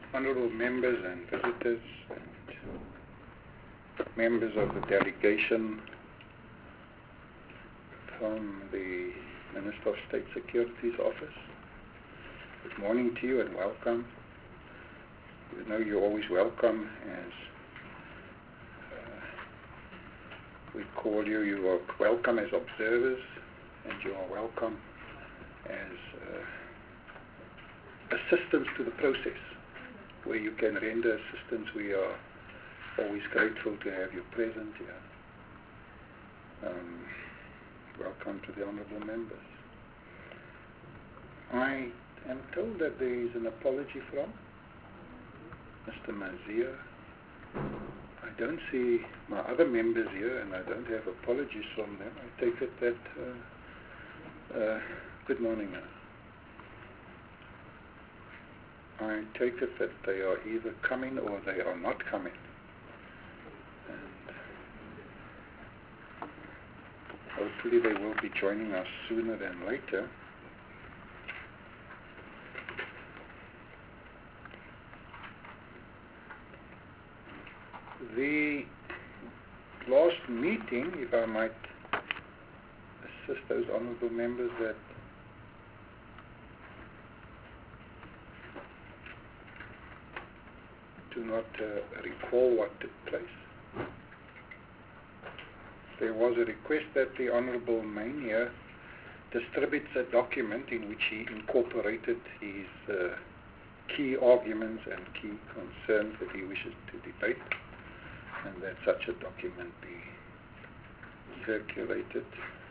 Honourable members and visitors and members of the delegation from the Minister of State Security's office, good morning to you and welcome. You know you're always welcome as we call you. You are welcome as observers and you are welcome as assistance to the process. Where you can render assistance, we are always grateful to have you present here. Welcome to the honourable members. I am told that there is an apology from Mr. Mazia. I don't see my other members here and I don't have apologies from them. I take it that good morning. I take it that they are either coming or they are not coming. And hopefully they will be joining us sooner than later. The last meeting, if I might assist those honourable members that do not recall what took place. There was a request that the Honourable Mania distributes a document in which he incorporated his key arguments and key concerns that he wishes to debate, and that such a document be circulated.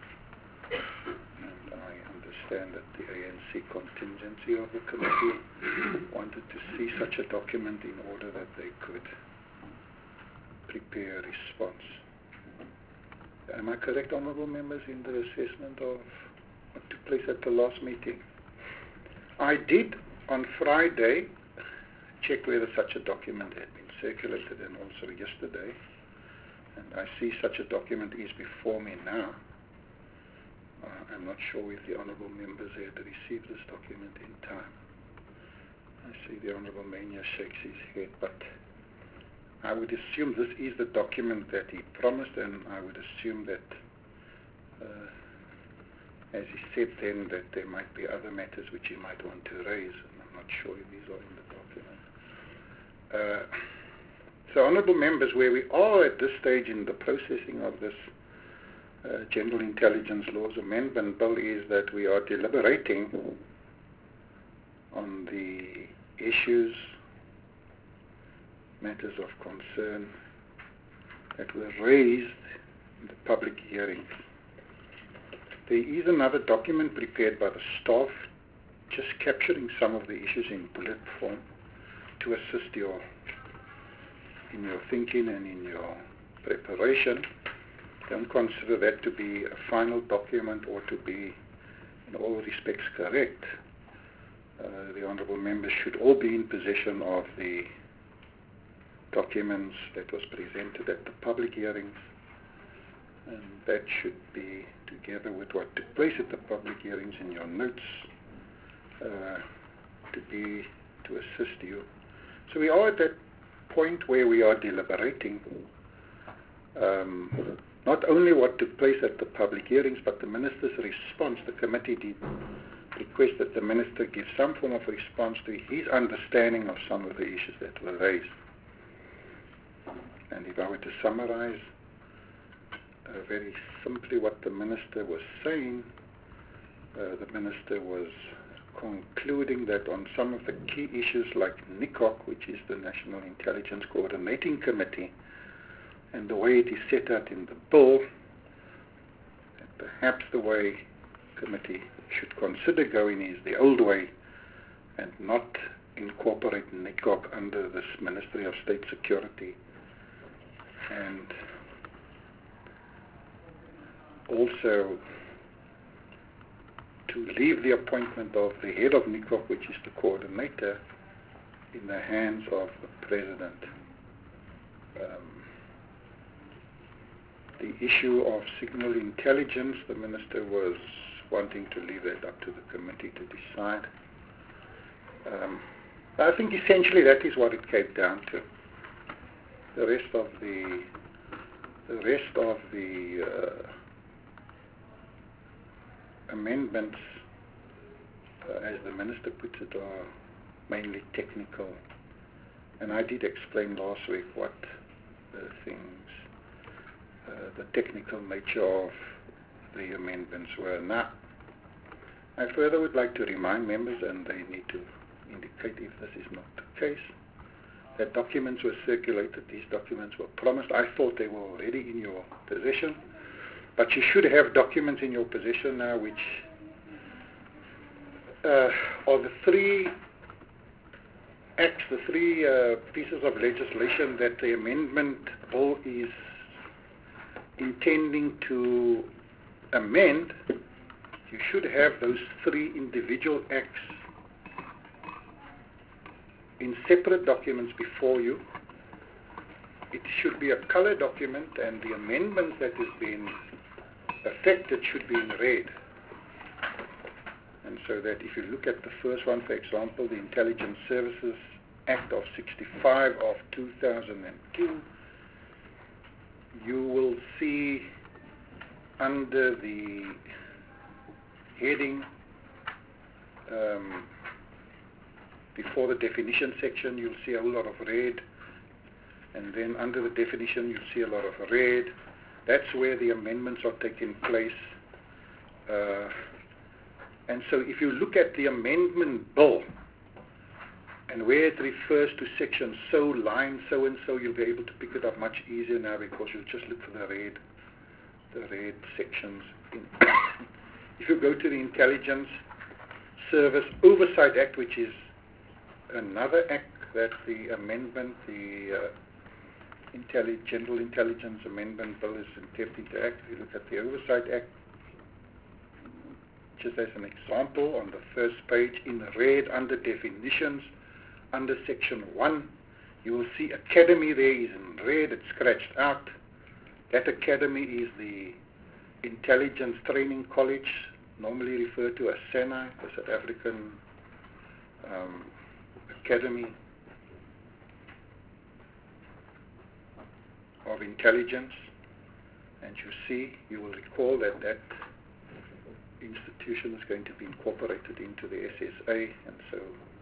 And I understand that the ANC contingency of the committee wanted to see such a document in order that they could prepare a response. Am I correct, honourable members, in the assessment of what took place at the last meeting? I did on Friday check whether such a document had been circulated, and also yesterday, and I see such a document is before me now. I'm not sure if the honourable members had received this document in time. I see the Honourable Mania shakes his head, but I would assume this is the document that he promised, and I would assume that, as he said then, that there might be other matters which he might want to raise, and I'm not sure if these are in the document. So, honourable members, where we are at this stage in the processing of this General Intelligence Laws Amendment Bill is that we are deliberating on the issues, matters of concern that were raised in the public hearings. There is another document prepared by the staff just capturing some of the issues in bullet form to assist in your thinking and in your preparation. Don't consider that to be a final document or to be in all respects correct. The honourable members should all be in possession of the documents that was presented at the public hearings, and that should be together with what took place at the public hearings in your notes to assist you. So we are at that point where we are deliberating not only what took place at the public hearings, but the Minister's response. The committee did request that the Minister give some form of response to his understanding of some of the issues that were raised. And if I were to summarize very simply what the Minister was saying, the Minister was concluding that on some of the key issues like NICOC, which is the National Intelligence Coordinating Committee, and the way it is set out in the bill, that perhaps the way the committee should consider going is the old way and not incorporate NICOC under this Ministry of State Security, and also to leave the appointment of the head of NICOC, which is the coordinator, in the hands of the President. The issue of signal intelligence, the Minister was wanting to leave that up to the committee to decide. I think essentially that is what it came down to. The rest of the amendments, as the Minister puts it, are mainly technical. And I did explain last week what the technical nature of the amendments were. Now, I further would like to remind members, and they need to indicate if this is not the case, that documents were circulated. These documents were promised. I thought they were already in your possession, but you should have documents in your possession now which are the three acts, the three pieces of legislation that the amendment bill is intending to amend. You should have those three individual acts in separate documents before you. It should be a color document, and the amendment that has been affected should be in red. And so that if you look at the first one, for example, the Intelligence Services Act of 65 of 2002, you will see under the heading before the definition section, you'll see a whole lot of red, and then under the definition you'll see a lot of red. That's where the amendments are taking place. And so if you look at the amendment bill and where it refers to section so, line so and so, you'll be able to pick it up much easier now, because you'll just look for the red sections. If you go to the Intelligence Service Oversight Act, which is another act that the amendment, the General Intelligence Amendment Bill is intending to act. If you look at the Oversight Act, just as an example, on the first page in red under definitions, under section 1, you will see academy there is in red, it's scratched out. That academy is the Intelligence Training College, normally referred to as SANI, the South African Academy of Intelligence. And you will recall that that institution is going to be incorporated into the SSA, and so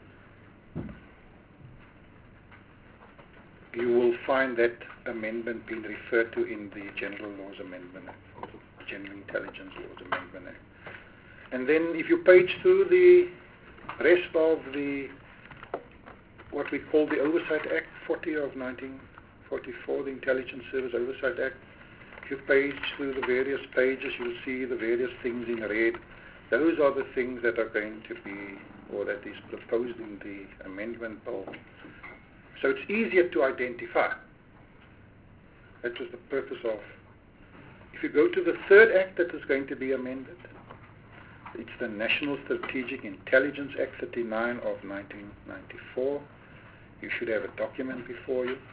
you will find that amendment being referred to in the General Laws Amendment Act, or the General Intelligence Laws Amendment Act. And then if you page through the rest of the what we call the Oversight Act 40 of 1944, the Intelligence Service Oversight Act, if you page through the various pages, you'll see the various things in red. Those are the things that are going to be, or that is proposed in the amendment bill. So it's easier to identify. That was the purpose of. If you go to the third act that is going to be amended, it's the National Strategic Intelligence Act 39 of 1994. You should have a document before you.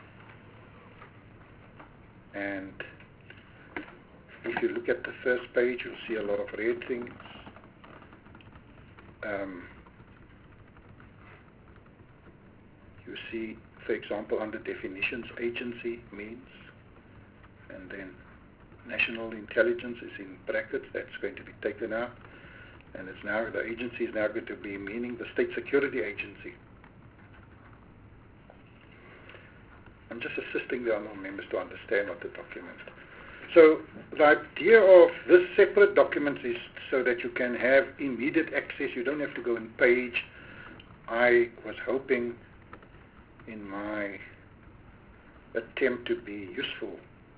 And if you look at the first page, you'll see a lot of red things. You see, for example, under definitions, agency means, and then national intelligence is in brackets. That's going to be taken out, and it's now the agency is now going to be meaning the State Security Agency. I'm just assisting the honourable members to understand what the document is. So the idea of this separate document is so that you can have immediate access. You don't have to go and page. I was hoping in my attempt to be useful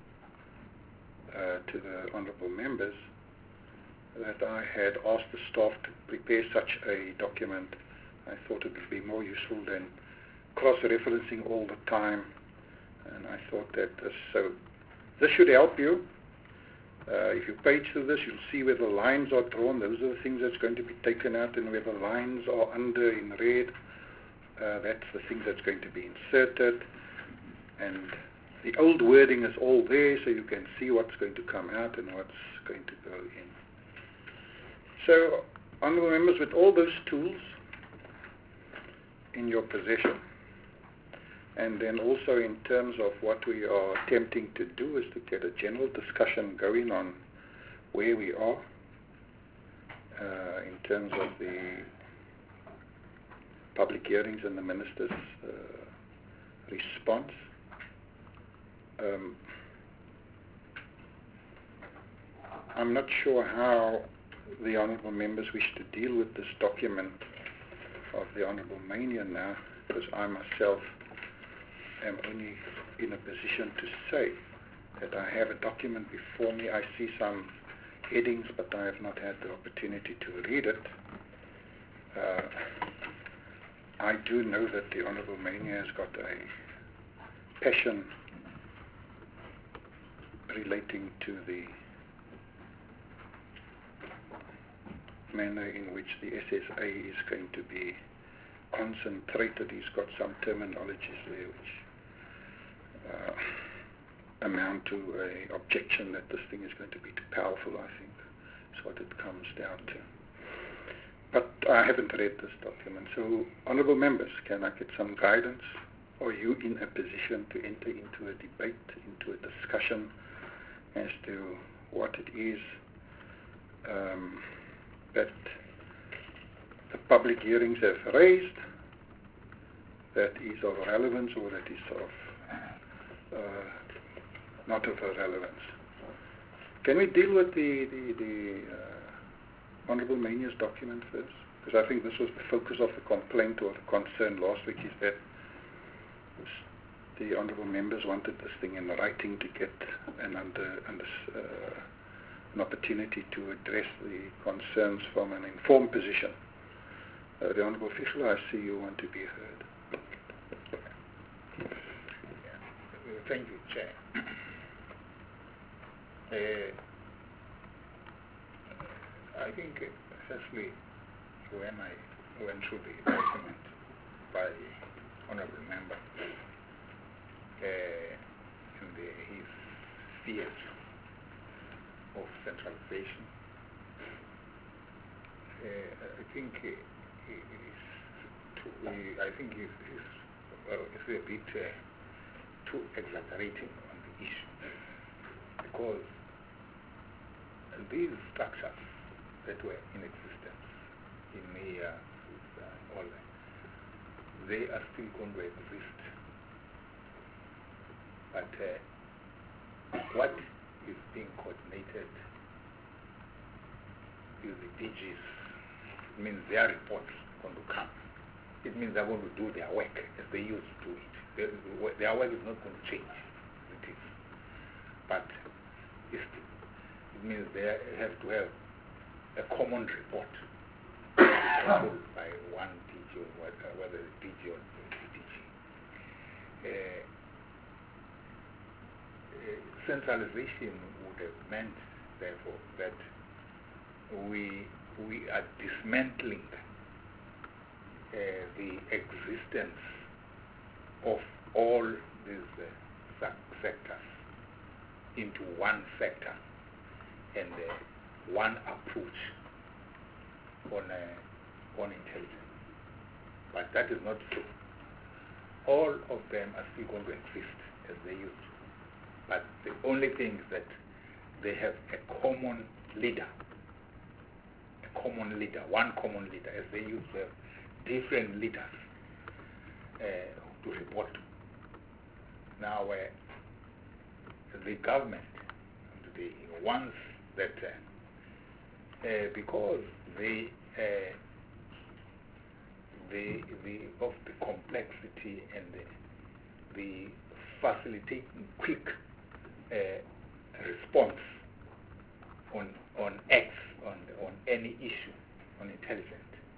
to the honourable members that I had asked the staff to prepare such a document. I thought it would be more useful than cross-referencing all the time, and I thought that this should help you. If you page through this, you'll see where the lines are drawn. Those are the things that's going to be taken out, and where the lines are under in red, that's the thing that's going to be inserted. And the old wording is all there, so you can see what's going to come out and what's going to go in. So, honourable members, with all those tools, in your possession. And then also in terms of what we are attempting to do is to get a general discussion going on where we are in terms of the public hearings and the minister's response. I'm not sure how the honourable members wish to deal with this document of the Honourable Mania now, because I myself am only in a position to say that I have a document before me. I see some headings, but I have not had the opportunity to read it. I do know that the Honourable Mania has got a passion relating to the manner in which the SSA is going to be concentrated. He's got some terminologies there which amount to an objection that this thing is going to be too powerful, I think. That's what it comes down to. But I haven't read this document. So, honourable members, can I get some guidance? Are you in a position to enter into a debate, into a discussion as to what it is that the public hearings have raised that is of relevance or that is of not of relevance? Can we deal with the Honourable Mania's document first? Because I think this was the focus of the complaint or the concern last week, is that the Honourable members wanted this thing in writing to get an opportunity to address the concerns from an informed position. The Honourable Fischler, I see you want to be heard. Thank you, Chair. I think, firstly, when I went through the document by the Honourable Member and his fears of centralization, I think it's a bit too exaggerating on the issue, because these structures that were in existence in the all that, they are still going to exist. But what is being coordinated is the DGs. It means their reports are going to come. It means they're going to do their work as they used to do it. Their work is not going to change as it is. But it means they have to have a common report by one DG, or whether it's DG or DG. Centralization would have meant, therefore, that we are dismantling the existence of all these sectors into one sector and one approach on intelligence. But that is not true. All of them are still going to exist as they used to. But the only thing is that they have a common leader, one common leader, as they used to have different leaders to report to. Now, the government wants that because of the complexity and the facilitating quick response on X, on any issue, on intelligence,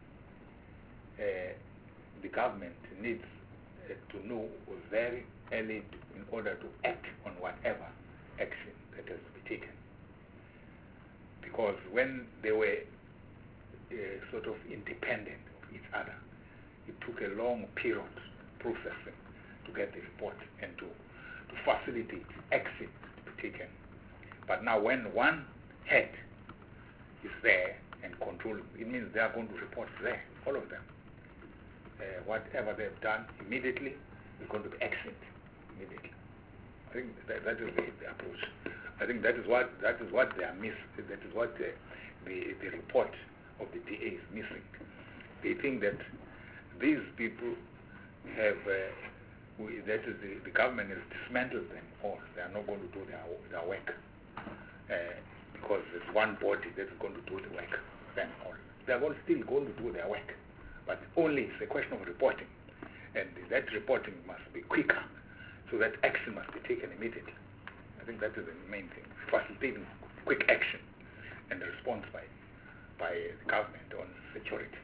the government needs to know very early in order to act on whatever action that has to be taken. Because when they were sort of independent of each other, it took a long period processing to get the report and to facilitate action to be taken. But now when one head is there and controlling, it means they are going to report there, all of them. whatever they've done immediately is going to be actioned immediately. I think that is the approach. I think that is what they are missing. That is what the report of the DA is missing. They think that these people have, that is the government has dismantled them all. They are not going to do their work because there's one body that's going to do the work. Then all they are still going to do their work, but only it's a question of reporting, and that reporting must be quicker, so that action must be taken immediately. I think that is the main thing: facilitating quick action and the response by the government on security.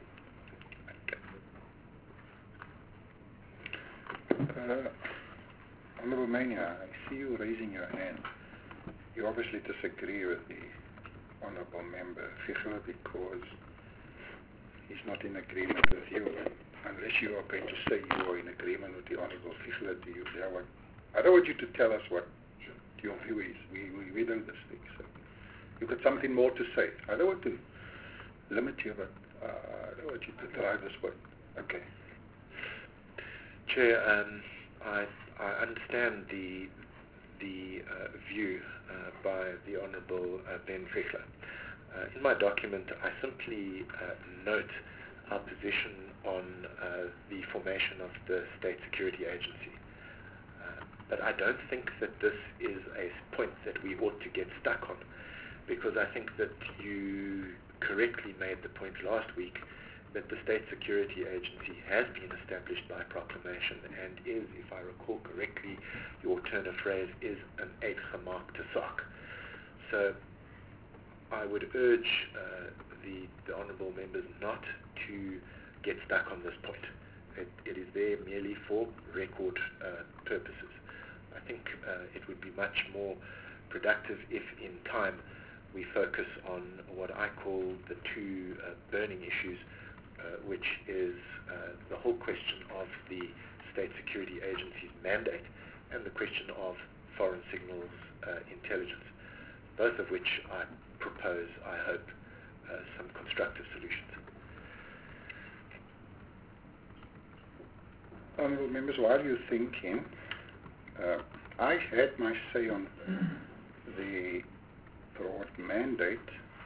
Honourable Mania, I see you raising your hand. You obviously disagree with the Honourable Member Fichler because he's not in agreement with you. Unless you are going to say you are in agreement with the Honourable Fichler, I don't want you to tell us what your view is. We know this thing. So you've got something more to say. I don't want to limit you, but I don't want you to drive this point. Okay. Chair, I understand the view by the Honourable Ben Fichler. In my document, I simply note our position on the formation of the State Security Agency. But I don't think that this is a point that we ought to get stuck on, because I think that you correctly made the point last week that the State Security Agency has been established by proclamation and is, if I recall correctly, your turn of phrase, is an eetgemaak te saak. So I would urge the Honourable Members not to get stuck on this point. It is there merely for record purposes. I think it would be much more productive if in time we focus on what I call the two burning issues, which is the whole question of the State Security Agency's mandate and the question of foreign signals intelligence, both of which I propose, I hope, some constructive solutions. Honourable Members, while you're thinking, I had my say on the broad mandate.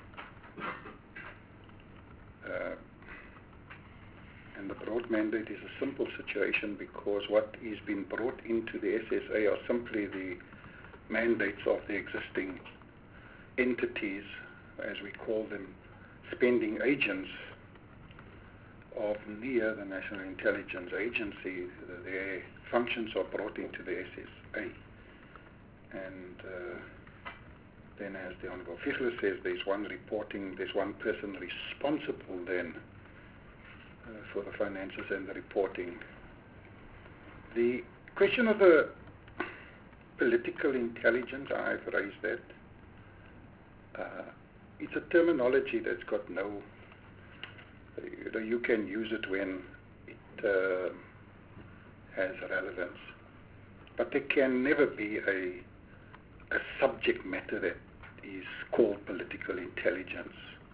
And the broad mandate is a simple situation because what is being brought into the SSA are simply the mandates of the existing entities, as we call them, spending agents of NIA, the National Intelligence Agency. Their functions are brought into the SSA. And then, as the Honourable Fichler says, there's one person responsible then for the finances and the reporting. The question of the political intelligence, I've raised that. It's a terminology that's got no, you can use it when it has relevance, but there can never be a subject matter that is called political intelligence.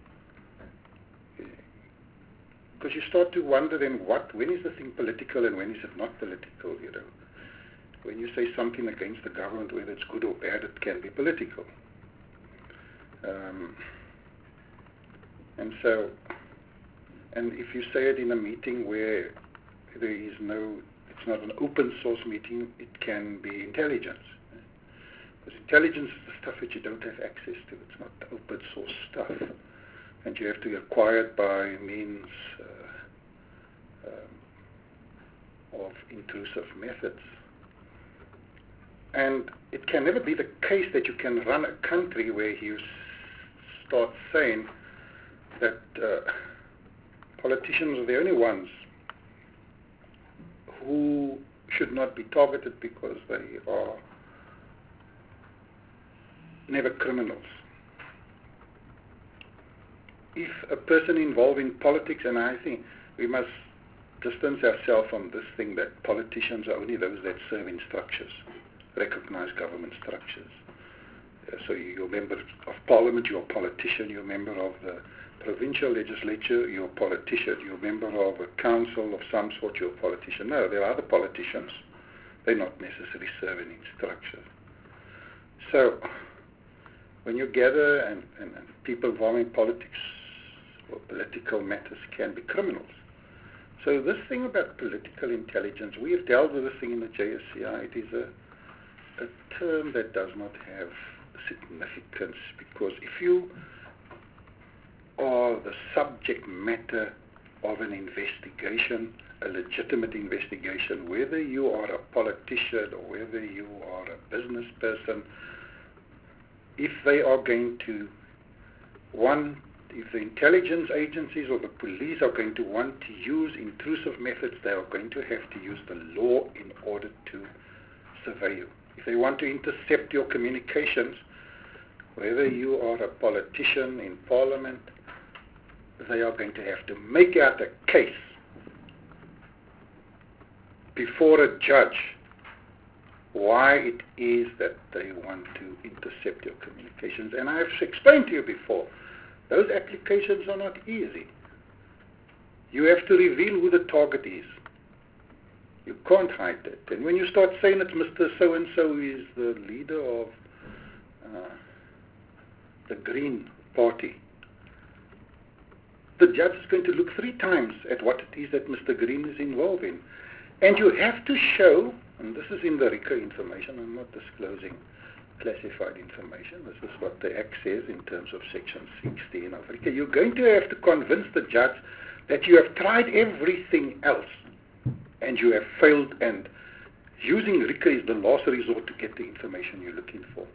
Because you start to wonder then when is the thing political and when is it not political, When you say something against the government, whether it's good or bad, it can be political. And if you say it in a meeting where there is it's not an open source meeting, it can be intelligence. Because intelligence is the stuff that you don't have access to. It's not open source stuff. And you have to acquire it by means of intrusive methods. And it can never be the case that you can run a country where you start saying that politicians are the only ones who should not be targeted because they are never criminals. If a person involved in politics, and I think we must distance ourselves from this thing that politicians are only those that serve in structures, recognized government structures. So you're a member of parliament, you're a politician, you're a member of the provincial legislature, you're a politician. You're a member of a council of some sort, you're a politician. No, there are other politicians. They're not necessarily serving instructions. So, when you gather and people involved in politics or political matters can be criminals. So this thing about political intelligence, we have dealt with this thing in the JSCI. It is a term that does not have significance, because if you are the subject matter of an investigation, a legitimate investigation, whether you are a politician or whether you are a business person, if they are going to if the intelligence agencies or the police are going to want to use intrusive methods, they are going to have to use the law in order to survey you. If they want to intercept your communications, whether you are a politician in parliament, they are going to have to make out a case before a judge why it is that they want to intercept your communications. And I have explained to you before, those applications are not easy. You have to reveal who the target is. You can't hide that. And when you start saying that Mr. So-and-so is the leader of the Green Party, the judge is going to look 3 times at what it is that Mr. Green is involved in. And you have to show, and this is in the RICA information, I'm not disclosing classified information, this is what the Act says in terms of Section 16 of RICA. You're going to have to convince the judge that you have tried everything else and you have failed, and using RICA is the last resort to get the information you're looking for.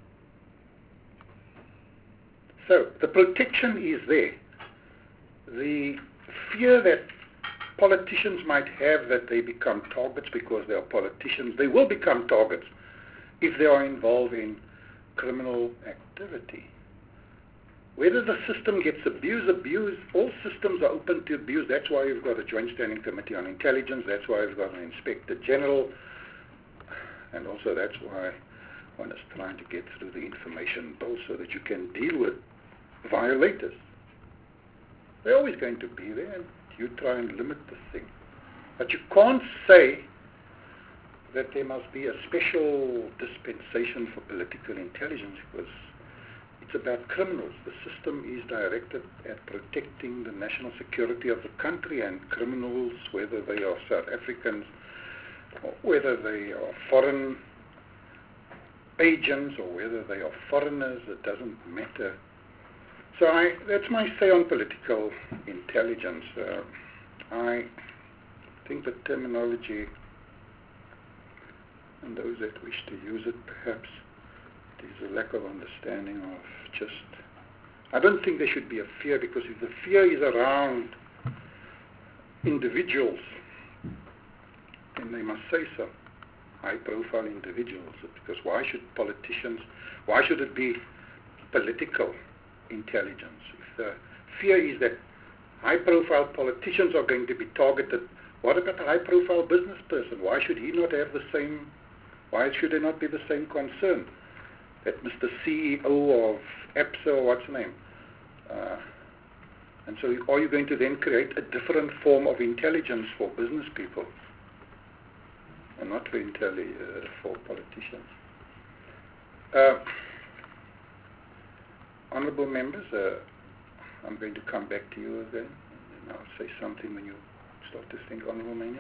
So the protection is there. The fear that politicians might have that they become targets because they are politicians, they will become targets if they are involved in criminal activity. Whether the system gets abused, all systems are open to abuse. That's why you've got a Joint Standing Committee on Intelligence, that's why you've got an Inspector General, and also that's why one is trying to get through the information bill so that you can deal with violators. They're always going to be there, and you try and limit the thing. But you can't say that there must be a special dispensation for political intelligence, because it's about criminals. The system is directed at protecting the national security of the country, and criminals, whether they are South Africans or whether they are foreign agents or whether they are foreigners, it doesn't matter. So that's my say on political intelligence. I think the terminology, and those that wish to use it, perhaps there's a lack of understanding of just... I don't think there should be a fear, because if the fear is around individuals, then they must say so. High-profile individuals, because why should it be political intelligence? If the fear is that high-profile politicians are going to be targeted, what about a high-profile business person? Why should he not have the same, why should there not be the same concern that Mr. CEO of APSA, or what's the name? And so are you going to then create a different form of intelligence for business people and not for politicians? Honourable members, I'm going to come back to you again, and I'll say something when you start to think, Honourable Mania.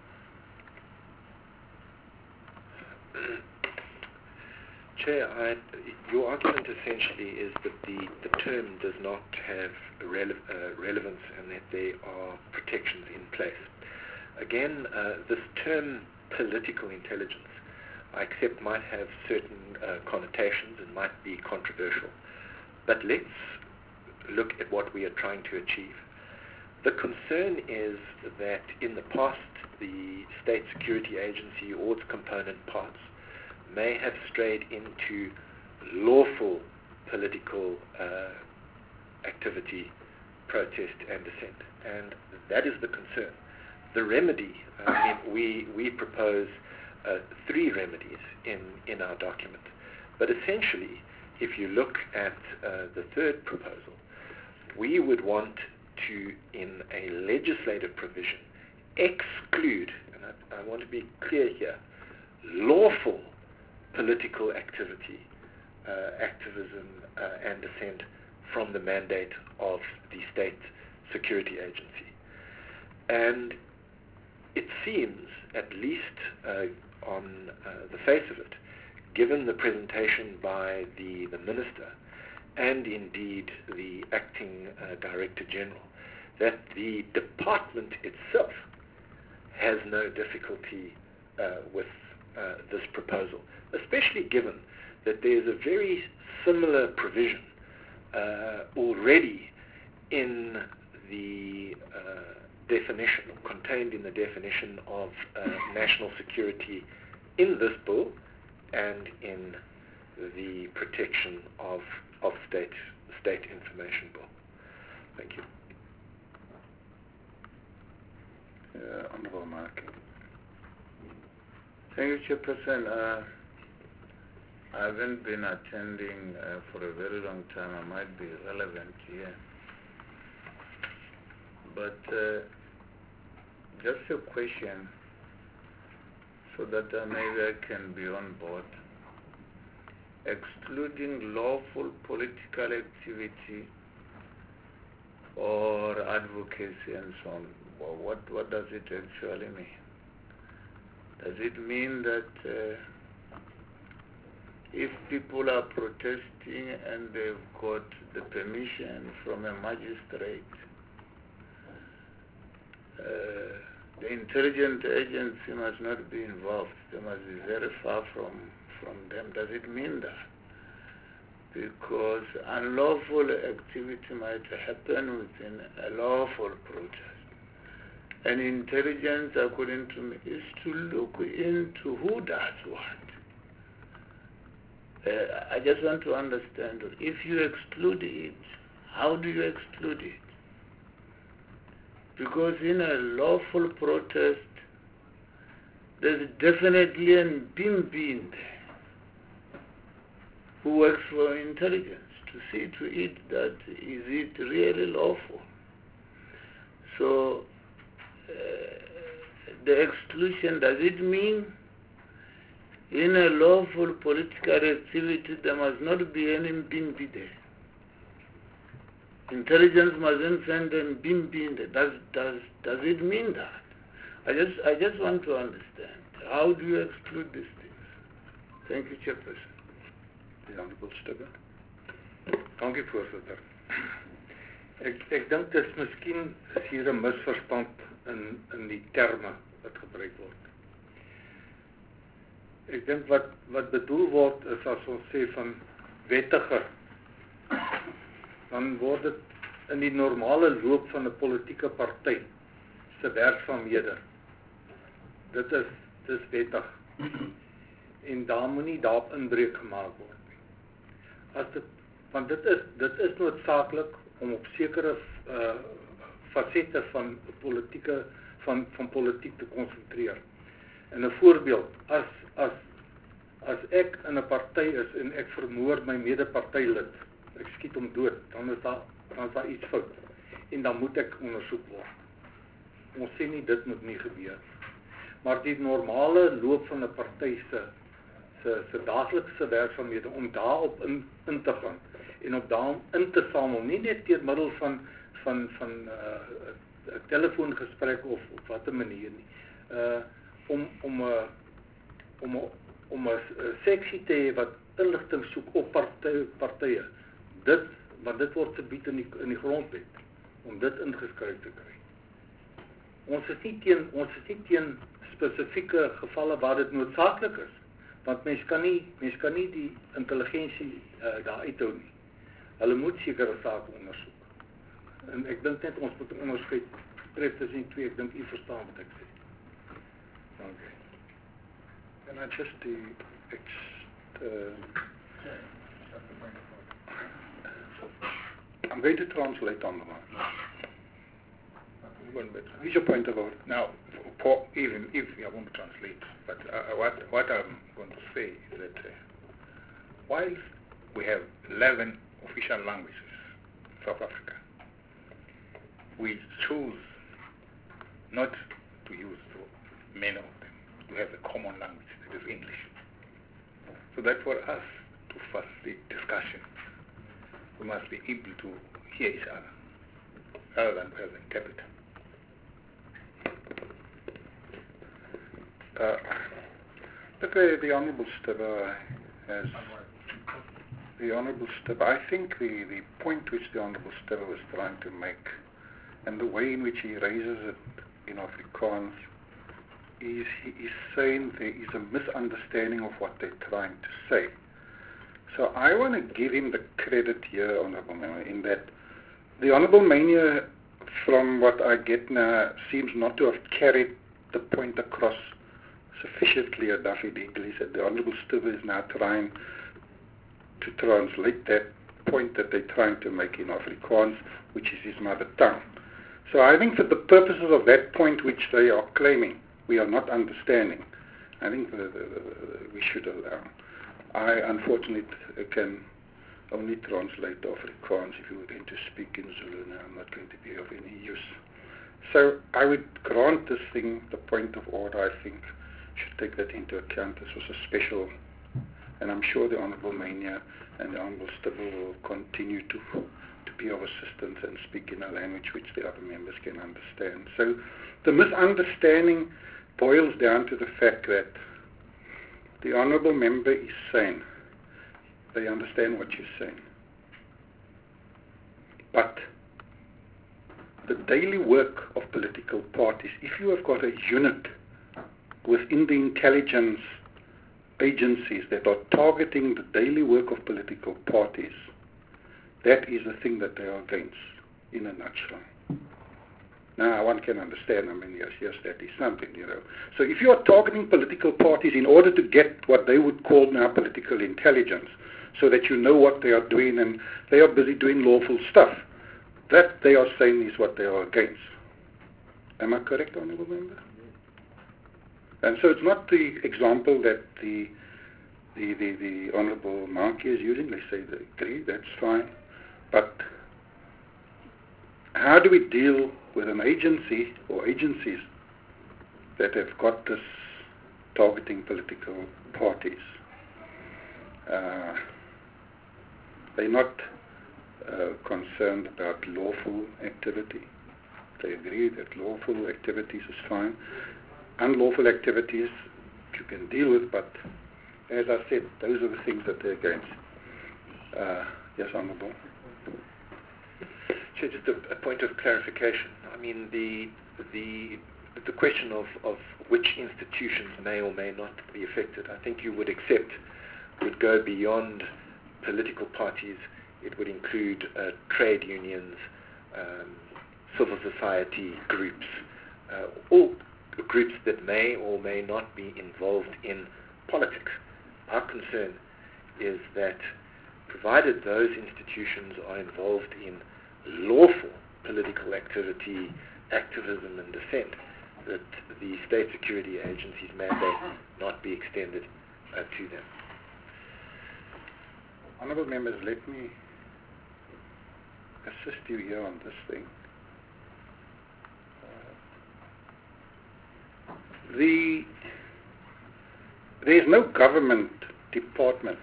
Chair, your argument essentially is that the term does not have relevance and that there are protections in place. Again, this term political intelligence, I accept, might have certain connotations and might be controversial. But let's look at what we are trying to achieve. The concern is that in the past, the State Security Agency or its component parts may have strayed into lawful political activity, protest and dissent. And that is the concern. The remedy, we propose 3 remedies in our document. But essentially, if you look at the third proposal, we would want to, in a legislative provision, exclude, and I want to be clear here, lawful political activity, activism, and dissent from the mandate of the state security agency. And it seems, at least on the face of it, given the presentation by the minister and indeed the acting Director General, that the department itself has no difficulty with this proposal, especially given that there is a very similar provision already in the definition, contained in the definition of national security in this bill and in the protection of state information bill. Thank you. Honorable Mark. Thank you, Chairperson. I haven't been attending for a very long time. I might be relevant here. But just a question so that maybe I can be on board. Excluding lawful political activity or advocacy and so on, what does it actually mean? Does it mean that if people are protesting and they've got the permission from a magistrate, the intelligence agency must not be involved? They must be very far from them. Does it mean that? Because unlawful activity might happen within a lawful protest. And intelligence, according to me, is to look into who does what. I just want to understand, if you exclude it, how do you exclude it? Because in a lawful protest, there's definitely a Bimbi in there who works for intelligence to see to it that is it really lawful. So the exclusion, does it mean in a lawful political activity there must not be any Bimbi there? Intelligence mustn't send a Bimbi in there. Does it mean that? I just want to understand. How do you exclude these things? Thank you, Chairperson. The Honorable Stubber. Dank u, voorzitter. Ek dink dis miskien is hier 'n misverstand in die terme wat gebruik word. Ek dink wat bedoel word is as ons sê van wettiger, dan word dit in die normale loop van 'n politieke party se werksaamhede. Dit is wettig. En daar moet nie daarop inbreuk gemaak word nie. Want dit is noodsaaklik om op sekere fasette van politiek te konsentreer. En 'n voorbeeld, as ek in 'n party is en ek vermoor my mede-partylid, ek skiet hom dood, dan is daar iets fout en dan moet ek ondersoek word. Ons sê nie dit moet nie gebeur. Maar die normale loop van 'n party se daaglikse werksaamhede om daarop in te gaan en op daarom in te samel, nie net deur middel van 'n telefoongesprek of op watter manier nie. Om 'n seksie te hê wat inligting soek op partye. Want dit word gebied in die grondwet om dit ingeskryf te kry. Ons is nie teen spesifieke gevalle waar dit noodsaaklik is, want mens kan nie die intelligensie daar uithou nie. Hulle moet sekere sake ondersoek. En ek dink net ons moet 'n onderskeid tref tussen die twee. Ek dink u verstaan wat ek sê. Dankie. Can I just I'm going to translate on the line. What's your point of order? Now, even if I won't translate, but what I'm going to say is that while we have 11 official languages in South Africa, we choose not to use many of them, to have a common language, that is English. So that for us to facilitate discussion, we must be able to hear each other, rather than have an interpreter. The Honourable Stibbe has... The Honourable Stibbe, I think the point which the Honourable Stibbe was trying to make, and the way in which he raises it in Afrikaans, is he is saying there is a misunderstanding of what they're trying to say. So I want to give him the credit here, Honourable Member, in that the Honourable Mania, from what I get now, seems not to have carried the point across sufficiently enough in English, and the Honourable Stibbe is now trying to translate that point that they're trying to make in Afrikaans, which is his mother tongue. So I think for the purposes of that point which they are claiming, we are not understanding, I think we should allow. I unfortunately can only translate Afrikaans. If you were going to speak in Zulu now, I'm not going to be of any use. So I would grant this thing, the point of order, I think, should take that into account. This was a special, and I'm sure the Honourable Mania and the Honourable Stibbe will continue to be of assistance and speak in a language which the other members can understand. So the misunderstanding boils down to the fact that the Honourable Member is saying they understand what you're saying, but the daily work of political parties, if you have got a unit within the intelligence agencies that are targeting the daily work of political parties, that is the thing that they are against, in a nutshell. Now, one can understand, I mean, yes, that is something, So if you are targeting political parties in order to get what they would call now political intelligence, so that you know what they are doing and they are busy doing lawful stuff, that they are saying is what they are against. Am I correct, Honourable Member? And so it's not the example that the Honourable Markie is using. They say they agree, that's fine. But how do we deal with an agency or agencies that have got this targeting political parties? They're not concerned about lawful activity. They agree that lawful activities is fine. Unlawful activities you can deal with, but as I said, those are the things that they're against. Yes, Honourable. So just a point of clarification. I mean, the question of which institutions may or may not be affected, I think you would accept, would go beyond political parties. It would include trade unions, civil society groups, all groups that may or may not be involved in politics. Our concern is that provided those institutions are involved in lawful political activity, activism and dissent, that the state security agency's mandate not be extended to them. Honourable Members, let me assist you here on this thing. There is no government department,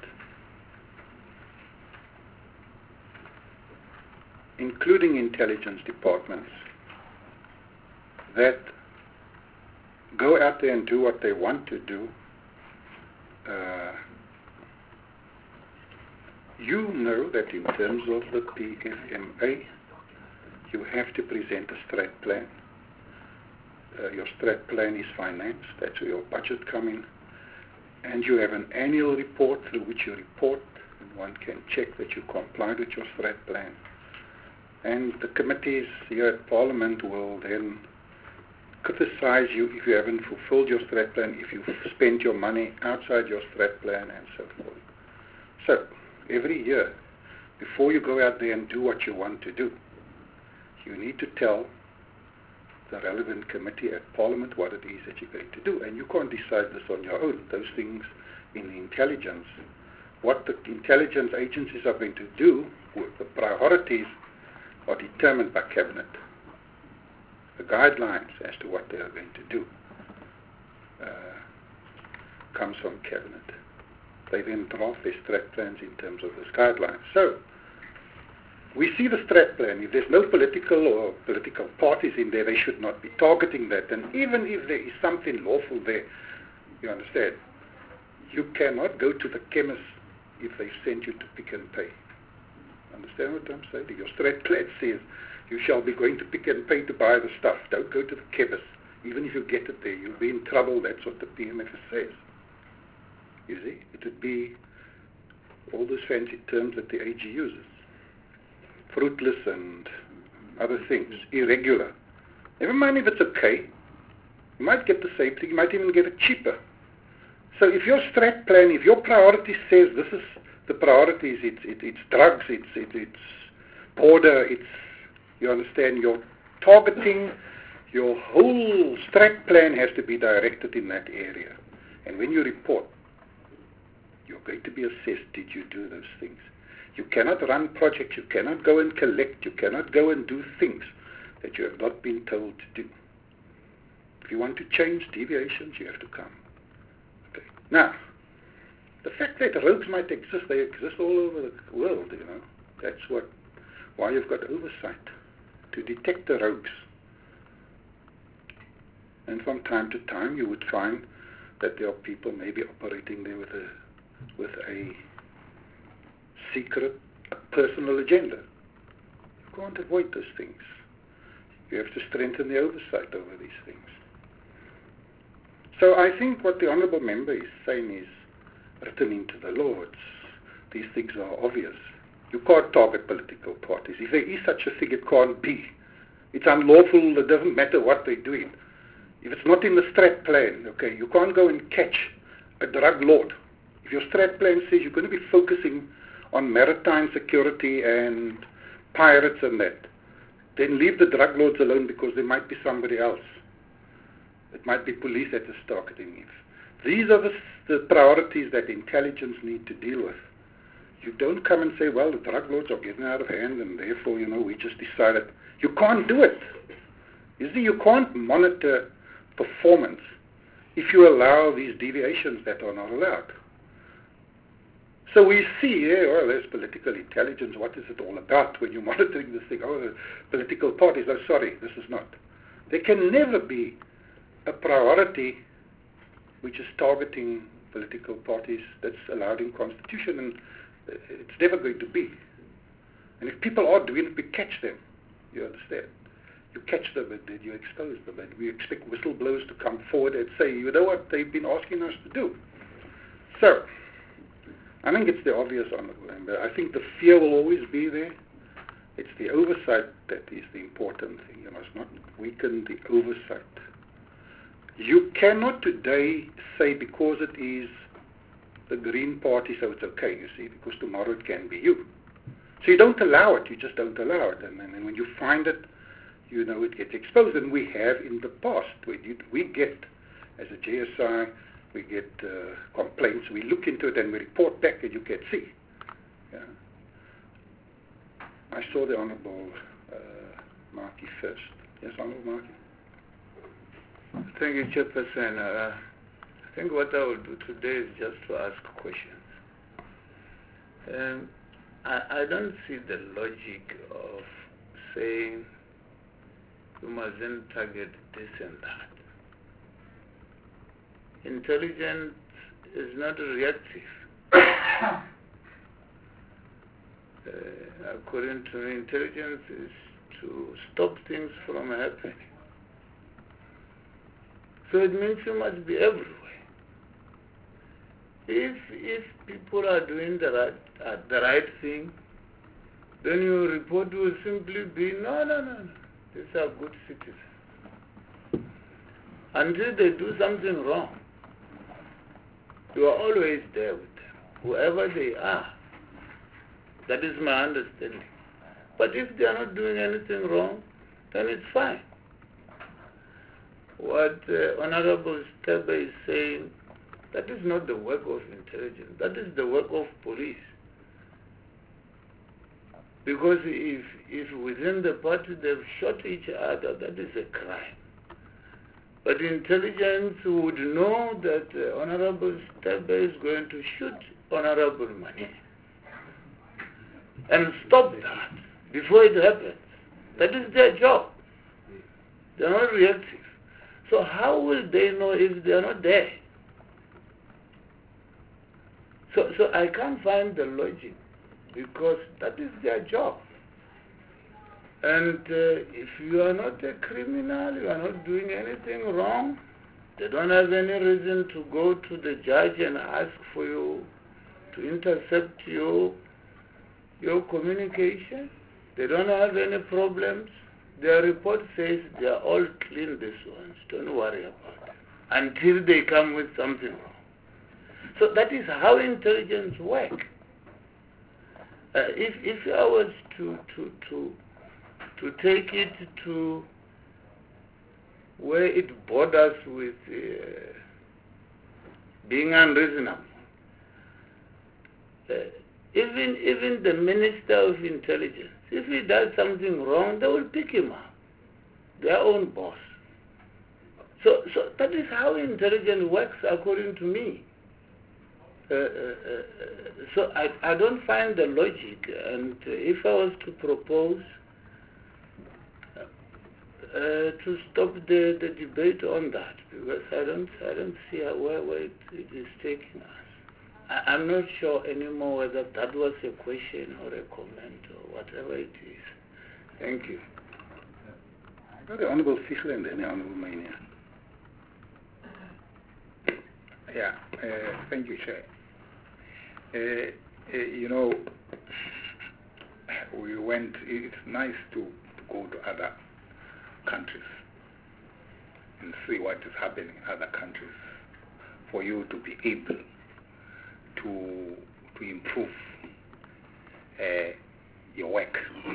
including intelligence departments, that go out there and do what they want to do. You know that in terms of the PFMA, you have to present a strat plan. Your strat plan is financed, that's where your budget comes in. And you have an annual report through which you report, and one can check that you complied with your strat plan. And the committees here at Parliament will then criticize you if you haven't fulfilled your strat plan, if you've spent your money outside your strat plan, and so forth. So, every year, before you go out there and do what you want to do, you need to tell the relevant committee at Parliament what it is that you're going to do. And you can't decide this on your own. Those things in intelligence, what the intelligence agencies are going to do, with the priorities are determined by Cabinet. the guidelines as to what they are going to do comes from Cabinet. They then draft their strat plans in terms of those guidelines. So, we see the strat plan. If there's no political parties in there, they should not be targeting that. And even if there is something lawful there, you understand, you cannot go to the chemist if they send you to Pick n Pay. Understand what I'm saying? Your strat plan says you shall be going to Pick n Pay to buy the stuff. Don't go to the chemist. Even if you get it there, you'll be in trouble. That's what the PMFS says. You see? It would be all those fancy terms that the AG uses. Fruitless and other things. Irregular. Never mind if it's okay. You might get the same thing. You might even get it cheaper. So if your strat plan, if your priority says this is the priorities, it's drugs, it's border, you understand, your targeting, your whole strat plan has to be directed in that area. And when you report, you're going to be assessed, did you do those things? You cannot run projects, you cannot go and collect, you cannot go and do things that you have not been told to do. If you want to change deviations, you have to come. Okay. Now, the fact that rogues might exist, they exist all over the world, you know. That's why you've got oversight, to detect the rogues. And from time to time, you would find that there are people maybe operating there with a secret, personal agenda. You can't avoid those things. You have to strengthen the oversight over these things. So I think what the Honourable Member is saying is written into the law. These things are obvious. You can't target political parties. If there is such a thing, it can't be. It's unlawful. It doesn't matter what they're doing. If it's not in the strat plan, okay, you can't go and catch a drug lord. If your strat plan says you're going to be focusing on maritime security and pirates and that, then leave the drug lords alone, because there might be somebody else. It might be police that is targeting you. These are the priorities that intelligence need to deal with. You don't come and say, well, the drug lords are getting out of hand and therefore, you know, we just decided. You can't do it. You see, you can't monitor performance if you allow these deviations that are not allowed. So we see, well, there's political intelligence. What is it all about when you're monitoring this thing? Oh, the political parties. Oh, sorry, this is not. There can never be a priority which is targeting political parties that's allowed in Constitution, and it's never going to be. And if people are doing it, we catch them. You understand? You catch them and then you expose them. And we expect whistleblowers to come forward and say, you know what they've been asking us to do. So, I think it's the obvious, Honourable Member. I think the fear will always be there. It's the oversight that is the important thing. You must not weaken the oversight. You cannot today say because it is the Green Party, so it's okay, you see, because tomorrow it can be you. So you don't allow it, you just don't allow it. And then when you find it, you know it gets exposed. And we have in the past. We get, as a GSI, we get complaints, we look into it and we report back, and you can see. Yeah. I saw the Honourable Markie first. Yes, Honourable Markie. Thank you, Chairperson. I think what I will do today is just to ask questions. I don't see the logic of saying you mustn't target this and that. Intelligence is not reactive. According to me, intelligence is to stop things from happening. So it means you must be everywhere. If people are doing the right thing, then your report will simply be, no. These are good citizens. Until they do something wrong, you are always there with them, whoever they are. That is my understanding. But if they are not doing anything wrong, then it's fine. What Honorable Stebe is saying, that is not the work of intelligence. That is the work of police. Because if within the party they've shot each other, that is a crime. But intelligence would know that Honorable Stebe is going to shoot Honorable Mani and stop that before it happens. That is their job. They are not reactive. So how will they know if they are not there? So I can't find the logic, because that is their job. And if you are not a criminal, you are not doing anything wrong, they don't have any reason to go to the judge and ask for you to intercept your communication. They don't have any problems. Their report says they are all clean, these ones. Don't worry about it. Until they come with something wrong. So that is how intelligence works. If I was to take it to where it borders with being unreasonable, even the Minister of Intelligence, if he does something wrong, they will pick him up, their own boss. So that is how intelligence works, according to me. So I don't find the logic, and if I was to propose to stop the debate on that, because I don't see where it is taking us. I'm not sure anymore whether that was a question or a comment or whatever it is. Thank you. The Honorable Fischler and then the Honorable Mania. Yeah, thank you, Chair. It's nice to go to other countries and see what is happening in other countries for you to be able to improve your work.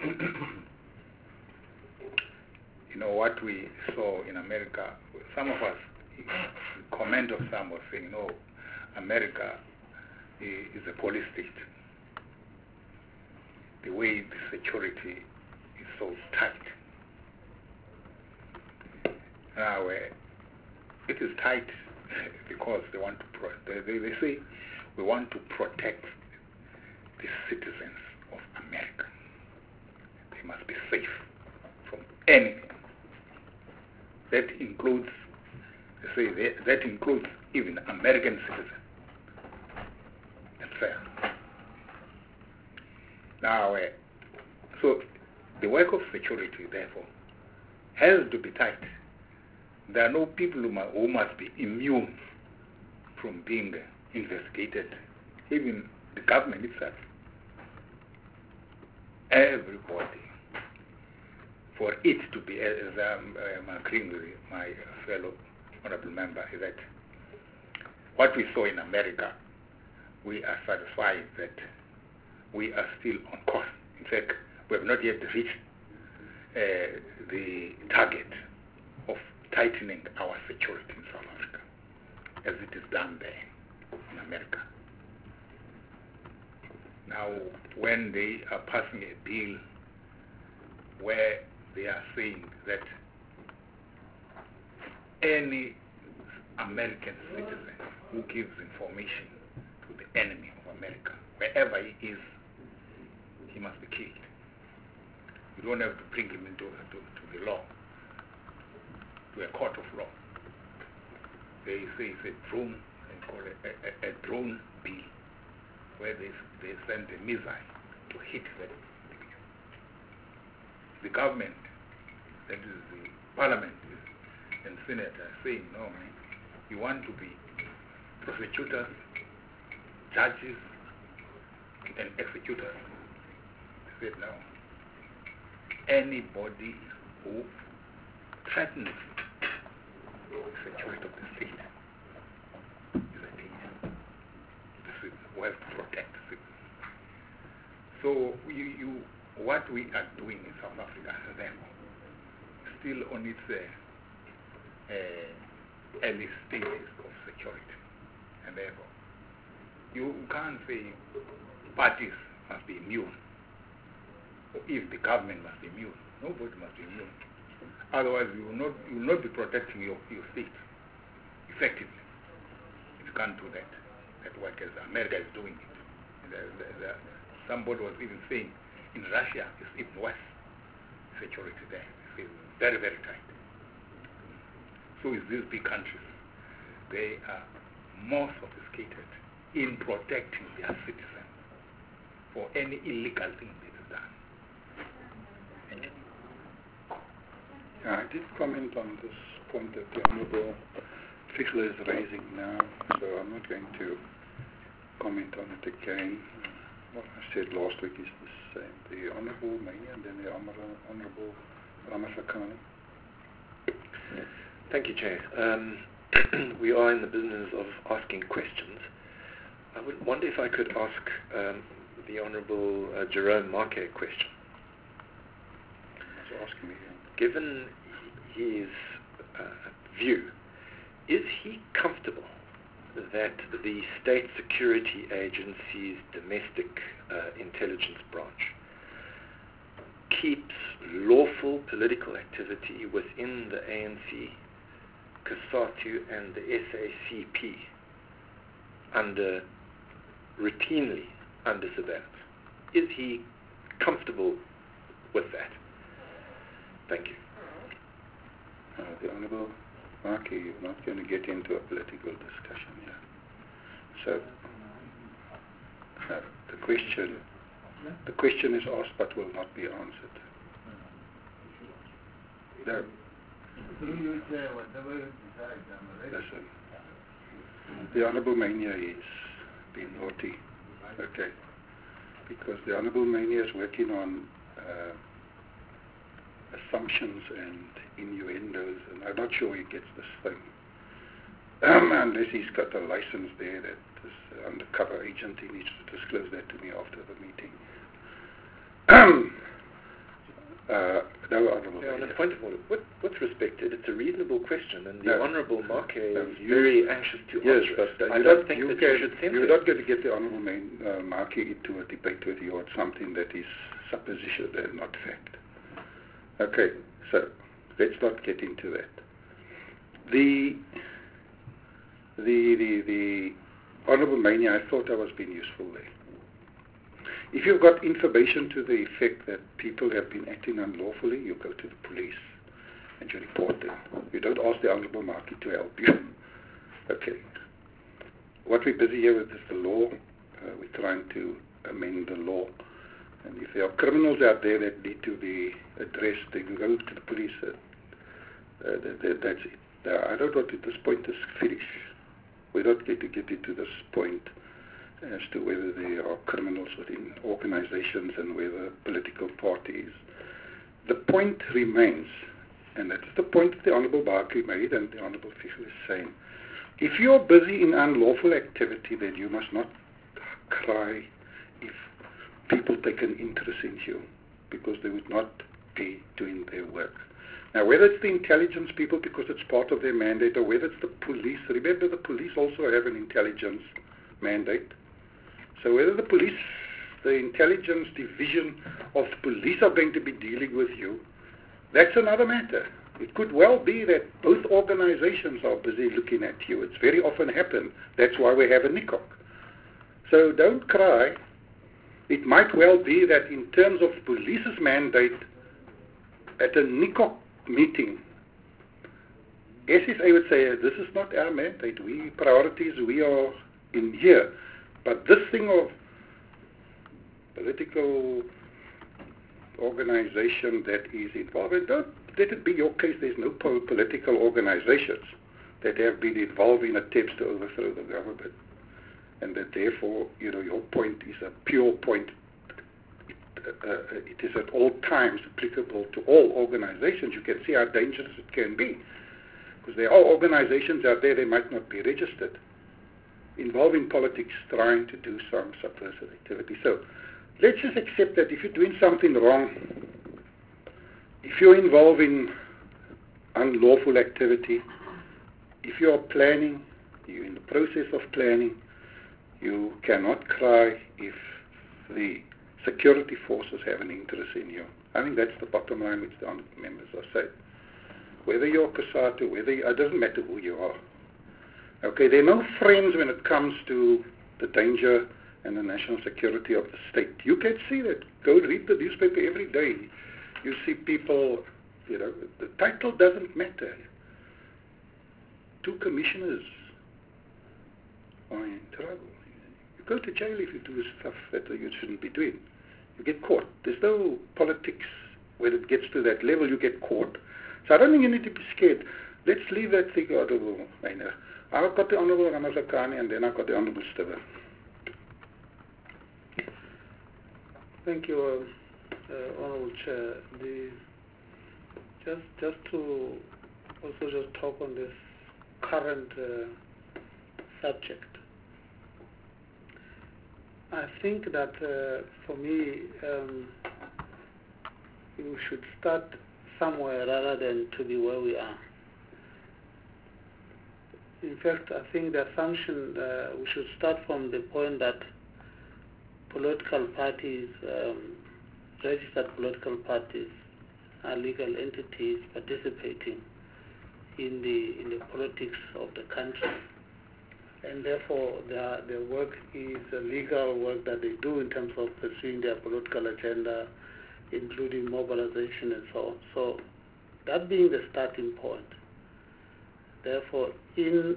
What we saw in America, some of us, the comment of some was saying, no, America is a police state. The way the security is so tight. Now, it is tight because they want to they say we want to protect the citizens of America. They must be safe from anything. That includes, they say, that includes even American citizens. That's fair. Now, so the work of security, therefore, has to be tight. There are no people who must be immune from being investigated, even the government itself. Everybody, for it to be, as I'm agreeing with my fellow honorable member, is that what we saw in America, we are satisfied that we are still on course. In fact, we have not yet reached the target of tightening our security in South Africa, as it is done there in America. Now, when they are passing a bill where they are saying that any American citizen who gives information to the enemy of America, wherever he is, he must be killed. You don't have to bring him into to the law, to a court of law. They say it's a drone, they call it a drone bill, where they send a missile to hit the individual. The government, that is the parliament and senate, are saying, no, you want to be prosecutors, judges, and executors. They said, no. Anybody who threatens the security of the state is a danger. We have to protect the citizens. So what we are doing in South Africa, therefore, still on its early stages of security. And therefore, you can't say parties must be immune if the government must be immune. Nobody must be immune. Otherwise, you will not be protecting your state effectively. If you can't do that work as America is doing it. Somebody was even saying in Russia it's even worse. Security there is very, very tight. So is these big countries. They are more sophisticated in protecting their citizens for any illegal thing that is done. I did comment on this point that the Honourable Fischler is raising now, so I'm not going to comment on it again. What I said last week is the same. The Honourable Mania and then the Honourable Ramasakane. Thank you, Chair. We are in the business of asking questions. I would wonder if I could ask the Honourable Jerome Marque a question. So ask me. Given his view, is he comfortable that the State Security Agency's domestic intelligence branch keeps lawful political activity within the ANC, COSATU and the SACP routinely under surveillance? Is he comfortable with that? Thank you. The Honourable Marque, you're not going to get into a political discussion here. So, the question is asked but will not be answered. No. Listen, the Honourable Mania is being naughty, okay, because the Honourable Mania is working on assumptions and innuendos, and I'm not sure he gets this thing unless he's got a license there that this undercover agent, he needs to disclose that to me after the meeting. No, Honourable on a point of order, what's respected, it's a reasonable question, and the No. Honourable Marque is you- very anxious to Yes, answer it. but I don't think that you should censor you're it. not going to get the Honourable Marque into a debate with you on something that is supposition and not fact. Okay, so let's not get into that. The Honourable Mania, I thought I was being useful there. If you've got information to the effect that people have been acting unlawfully, you go to the police and you report them. You don't ask the Honourable Marque to help you. Okay. What we're busy here with is the law. We're trying to amend the law. And if there are criminals out there that need to be addressed, they can go to the police. That's it. I don't want at this point to finish. We're not going to get into this point as to whether there are criminals within organizations and whether political parties. The point remains, and that's the point that the Honourable Marque made and the Honourable Fischler is saying, if you're busy in unlawful activity, then you must not cry if people take an interest in you, because they would not be doing their work. Now, whether it's the intelligence people because it's part of their mandate, or whether it's the police, remember the police also have an intelligence mandate. So whether the police, the intelligence division of the police are going to be dealing with you, that's another matter. It could well be that both organizations are busy looking at you. It's very often happened. That's why we have a NICOC. So don't cry. It might well be that in terms of police's mandate, at a NICOC meeting, SSA would say, this is not our mandate. We are in here. But this thing of political organization that is involved, don't let it be your case. There's no political organizations that have been involved in attempts to overthrow the government. And that therefore, your point is a pure point. It is at all times applicable to all organizations. You can see how dangerous it can be. Because there are organizations out there, they might not be registered, involving politics, trying to do some subversive activity. So let's just accept that if you're doing something wrong, if you're involved in unlawful activity, if you're planning, you're in the process of planning, you cannot cry if the security forces have an interest in you. I think that's the bottom line which the honourable members are saying. Whether you're COSATU, it doesn't matter who you are. Okay, there are no friends when it comes to the danger and the national security of the state. You can see that. Go read the newspaper every day. You see people, the title doesn't matter. 2 commissioners are in trouble. You go to jail if you do stuff that you shouldn't be doing. You get caught. There's no politics when it gets to that level, you get caught. So I don't think you need to be scared. Let's leave that thing, Honourable Maynard. I've got the Honourable Ramazakani and then I've got the Honourable Stibbe. Thank you, Honourable Chair. Just to also just talk on this current subject. I think that for me, we should start somewhere rather than to be where we are. In fact, I think the assumption we should start from the point that political parties, registered political parties, are legal entities participating in the politics of the country, and therefore their work is a legal work that they do in terms of pursuing their political agenda, including mobilization and so on. So that being the starting point, therefore in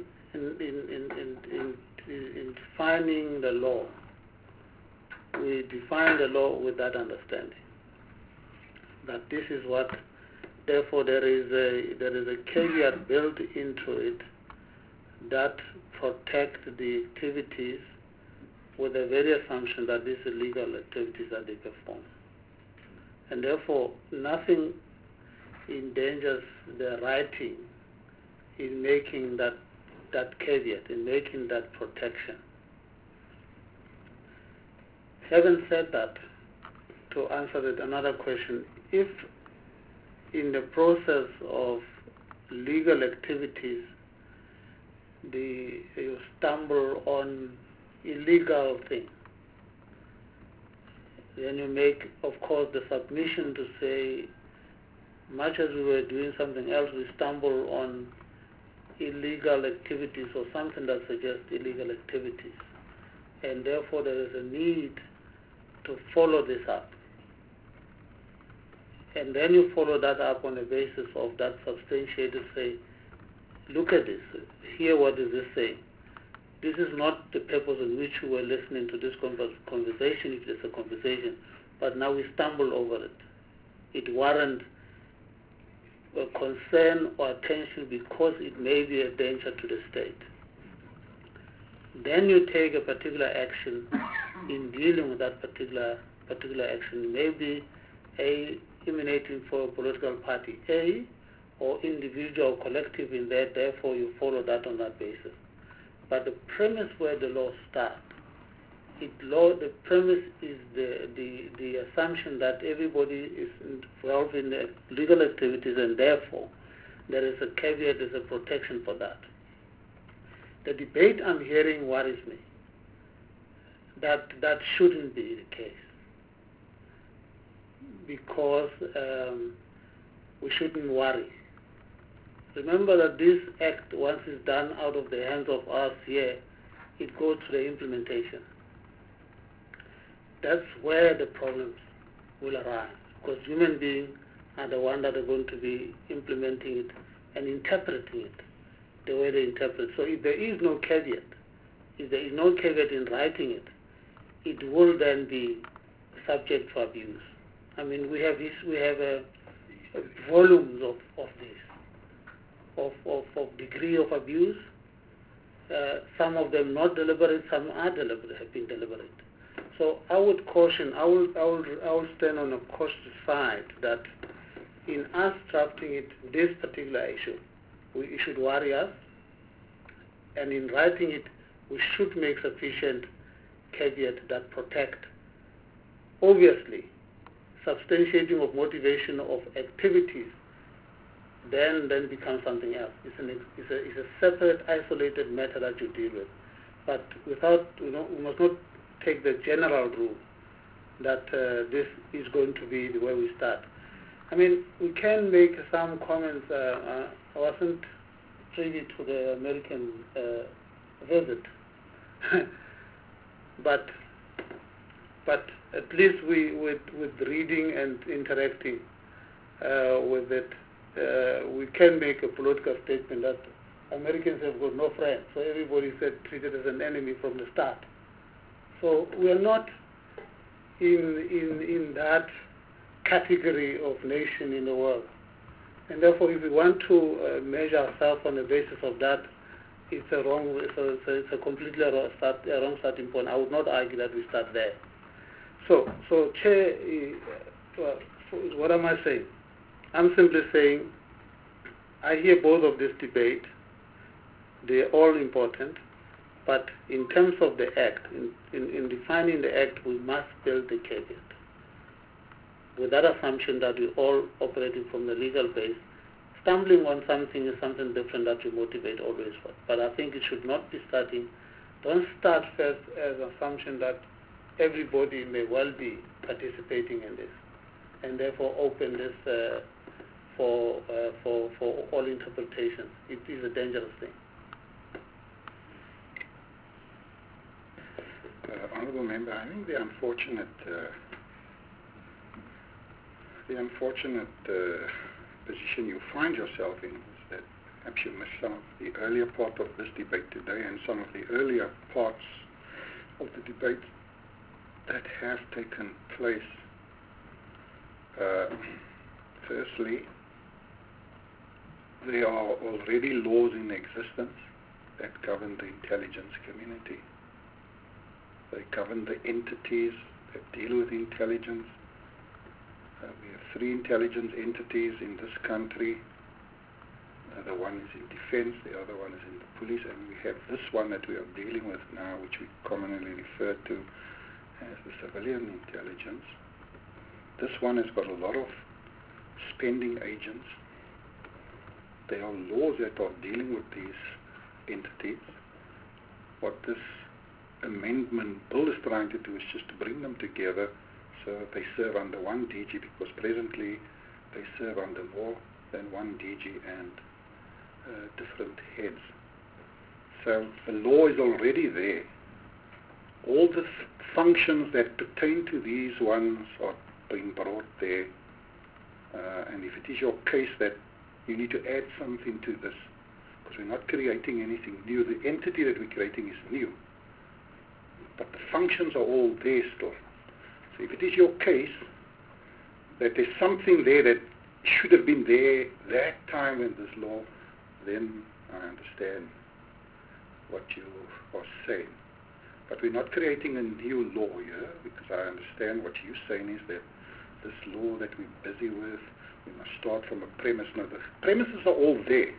defining the law, we define the law with that understanding, that this is what, therefore there is a caveat built into it that protect the activities with the very assumption that these are legal activities that they perform. And therefore nothing endangers the writing in making that caveat, in making that protection. Having said that, to answer another question, if in the process of legal activities you stumble on illegal things, then you make, of course, the submission to say, much as we were doing something else, we stumble on illegal activities or something that suggests illegal activities. And therefore there is a need to follow this up. And then you follow that up on the basis of that substantiated, say, look at this, hear what is this saying. This is not the purpose in which we were listening to this conversation, if it's a conversation, but now we stumble over it. It warrants a concern or attention because it may be a danger to the state. Then you take a particular action in dealing with that particular action, maybe emanating for a political party A, or individual or collective in that, therefore you follow that on that basis. But the premise where the law starts, the premise is the assumption that everybody is involved in the legal activities, and therefore there is a caveat, there is a protection for that. The debate I'm hearing worries me. That shouldn't be the case, because we shouldn't worry. Remember that this act, once it's done out of the hands of us here, it goes to the implementation. That's where the problems will arise, because human beings are the ones that are going to be implementing it and interpreting it the way they interpret. So if there is no caveat, if there is no caveat in writing it, it will then be subject to abuse. I mean, we have volumes of this, of degree of abuse. Some of them not deliberate, some are deliberate, have been deliberate. So I would caution, I will stand on a cautious side that in us drafting it, this particular issue, it should worry us, and in writing it, we should make sufficient caveat that protect. Obviously, substantiating of motivation of activities then becomes something else. It's a separate, isolated matter that you deal with. But without, we must not take the general rule that this is going to be the way we start. I mean, we can make some comments. I wasn't privy to the American visit, but at least with reading and interacting with it, we can make a political statement that Americans have got no friends, so everybody is treated as an enemy from the start. So we are not in that category of nation in the world. And therefore, if we want to measure ourselves on the basis of that, it's a completely wrong starting point. I would not argue that we start there. So Chair, what am I saying? I'm simply saying I hear both of this debate. They're all important. But in terms of the Act, in defining the Act, we must build the caveat. With that assumption that we're all operating from the legal base, stumbling on something is something different that we motivate always for. But I think it should not be don't start first as an assumption that everybody may well be participating in this, and therefore open this for all interpretations. It is a dangerous thing. Honourable Member, I think the unfortunate position you find yourself in is that perhaps you missed some of the earlier part of this debate today and some of the earlier parts of the debate that have taken place. Firstly, there are already laws in existence that govern the intelligence community. They govern the entities that deal with intelligence. We have 3 intelligence entities in this country. The one is in defense, the other one is in the police, and we have this one that we are dealing with now, which we commonly refer to as the civilian intelligence. This one has got a lot of spending agents. There are laws that are dealing with these entities. What this amendment bill is trying to do is just to bring them together so that they serve under one DG, because presently they serve under more than one DG and different heads. So the law is already there. All the functions that pertain to these ones are being brought there. And if it is your case that you need to add something to this, because we're not creating anything new, the entity that we're creating is new, but the functions are all there still. So if it is your case that there's something there that should have been there that time in this law, then I understand what you are saying. But we're not creating a new law here, because I understand what you're saying is that this law that we're busy with, we must start from a premise. Now, the premises are all there.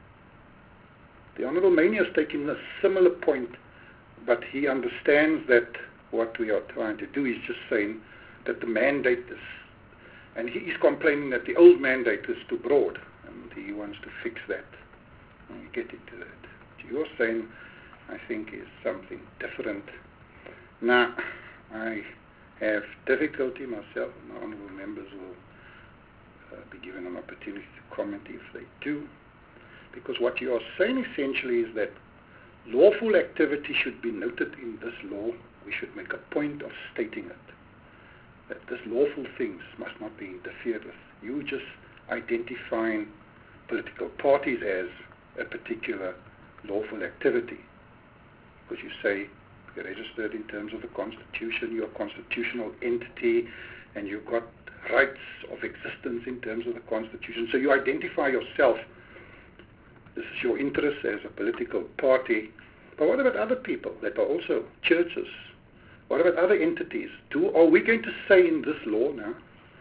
The Honourable Mania is taking a similar point, but he understands that what we are trying to do is just saying that the mandate is, and he is complaining that the old mandate is too broad, and he wants to fix that. And we get into that. What you're saying, I think, is something different. Now, I have difficulty myself, and the Honourable Members will be given an opportunity to comment if they do, because what you are saying essentially is that lawful activity should be noted in this law. We should make a point of stating it, that this lawful things must not be interfered with. You just identifying political parties as a particular lawful activity, because you say you're registered in terms of the Constitution, you're a constitutional entity, and you've got rights of existence in terms of the Constitution. So you identify yourself. This is your interest as a political party. But what about other people that are also churches? What about other entities? Are we going to say in this law now,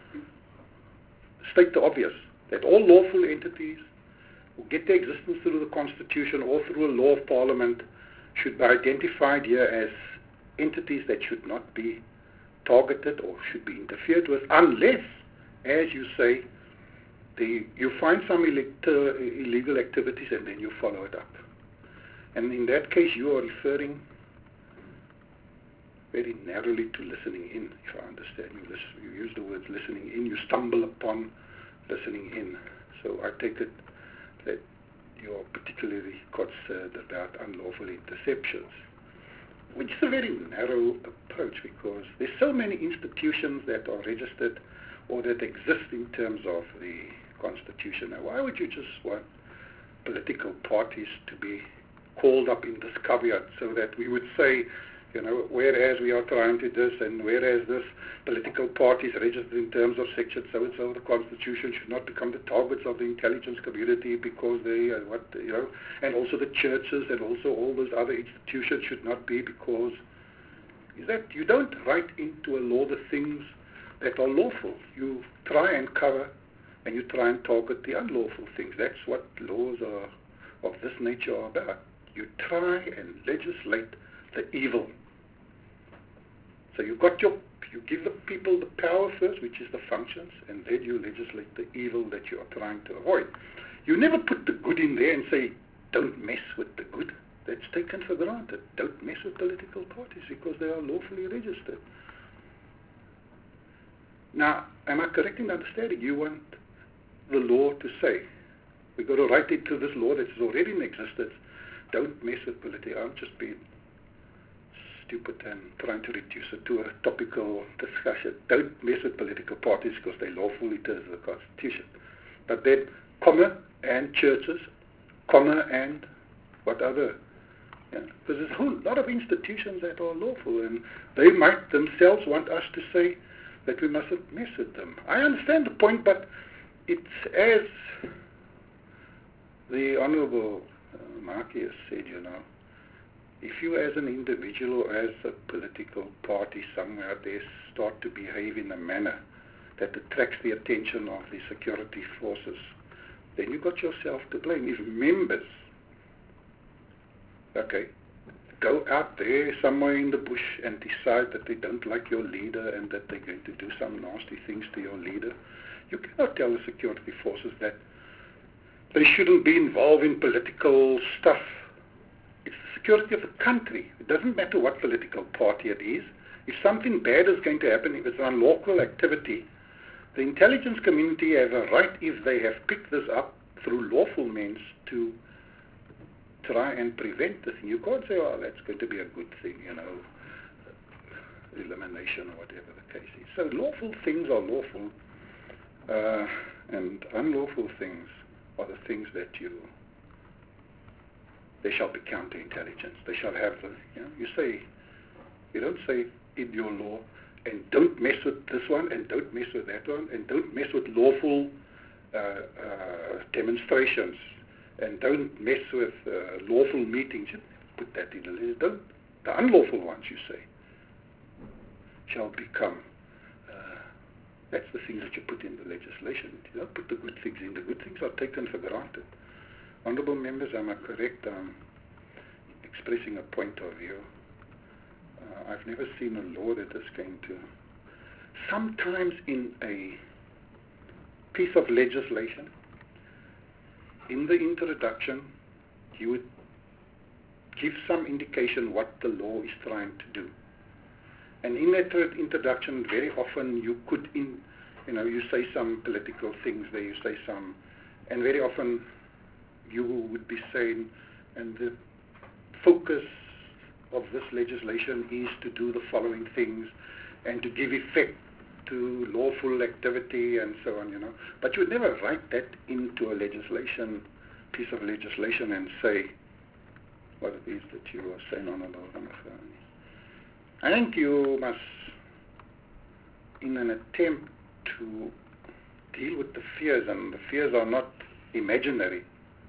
state the obvious, that all lawful entities who get their existence through the Constitution or through a law of Parliament should be identified here as entities that should not be targeted or should be interfered with, unless, as you say, you find some illegal activities and then you follow it up. And in that case, you are referring very narrowly to listening in, if I understand you. You use the words listening in, you stumble upon listening in. So I take it that you're particularly concerned about unlawful interceptions, which is a very narrow approach because there's so many institutions that are registered or that exist in terms of the Constitution. Now, why would you just want political parties to be called up in this caveat so that we would say, whereas we are trying to this and whereas this political parties registered in terms of section so-and-so of the Constitution should not become the targets of the intelligence community because they are and also the churches and also all those other institutions should not be because is that you don't write into a law the things that are lawful. You try and cover and you try and target the unlawful things. That's what laws of this nature are about. You try and legislate the evil. So you give the people the power first, which is the functions, and then you legislate the evil that you are trying to avoid. You never put the good in there and say, don't mess with the good. That's taken for granted. Don't mess with political parties because they are lawfully registered. Now, am I correct in understanding you want the law to say, we've got to write into this law that is already in existence, don't mess with politics. I'm just being stupid and trying to reduce it to a topical discussion. Don't mess with political parties because they lawfully terms of the Constitution. But then, comma, and churches, comma, and what other? Because there's a whole lot of institutions that are lawful, and they might themselves want us to say that we mustn't mess with them. I understand the point, but it's as the Honourable Markie has said, if you as an individual or as a political party somewhere out there start to behave in a manner that attracts the attention of the security forces, then you got yourself to blame. If members, go out there somewhere in the bush and decide that they don't like your leader and that they're going to do some nasty things to your leader, you cannot tell the security forces that they shouldn't be involved in political stuff. It's the security of the country. It doesn't matter what political party it is. If something bad is going to happen, if it's an unlawful activity, the intelligence community have a right, if they have picked this up through lawful means, to try and prevent the thing. You can't say, that's going to be a good thing, elimination or whatever the case is. So lawful things are lawful, and unlawful things are the things that they shall be counterintelligence. They shall have you don't say in your law, and don't mess with this one, and don't mess with that one, and don't mess with lawful demonstrations, and don't mess with lawful meetings. You put that in the list. The unlawful ones, you say, shall become. That's the things that you put in the legislation. You don't put the good things in. The good things are taken for granted. Honourable members, am I correct? I'm expressing a point of view. I've never seen a law that is going to... Sometimes in a piece of legislation, in the introduction, you would give some indication what the law is trying to do. And in that introduction, very often you could, you say some political things there, you say some, and very often you would be saying, and the focus of this legislation is to do the following things and to give effect to lawful activity and so on, But you would never write that into a piece of legislation and say what it is that you are saying on about. I think you must, in an attempt to deal with the fears, and the fears are not imaginary,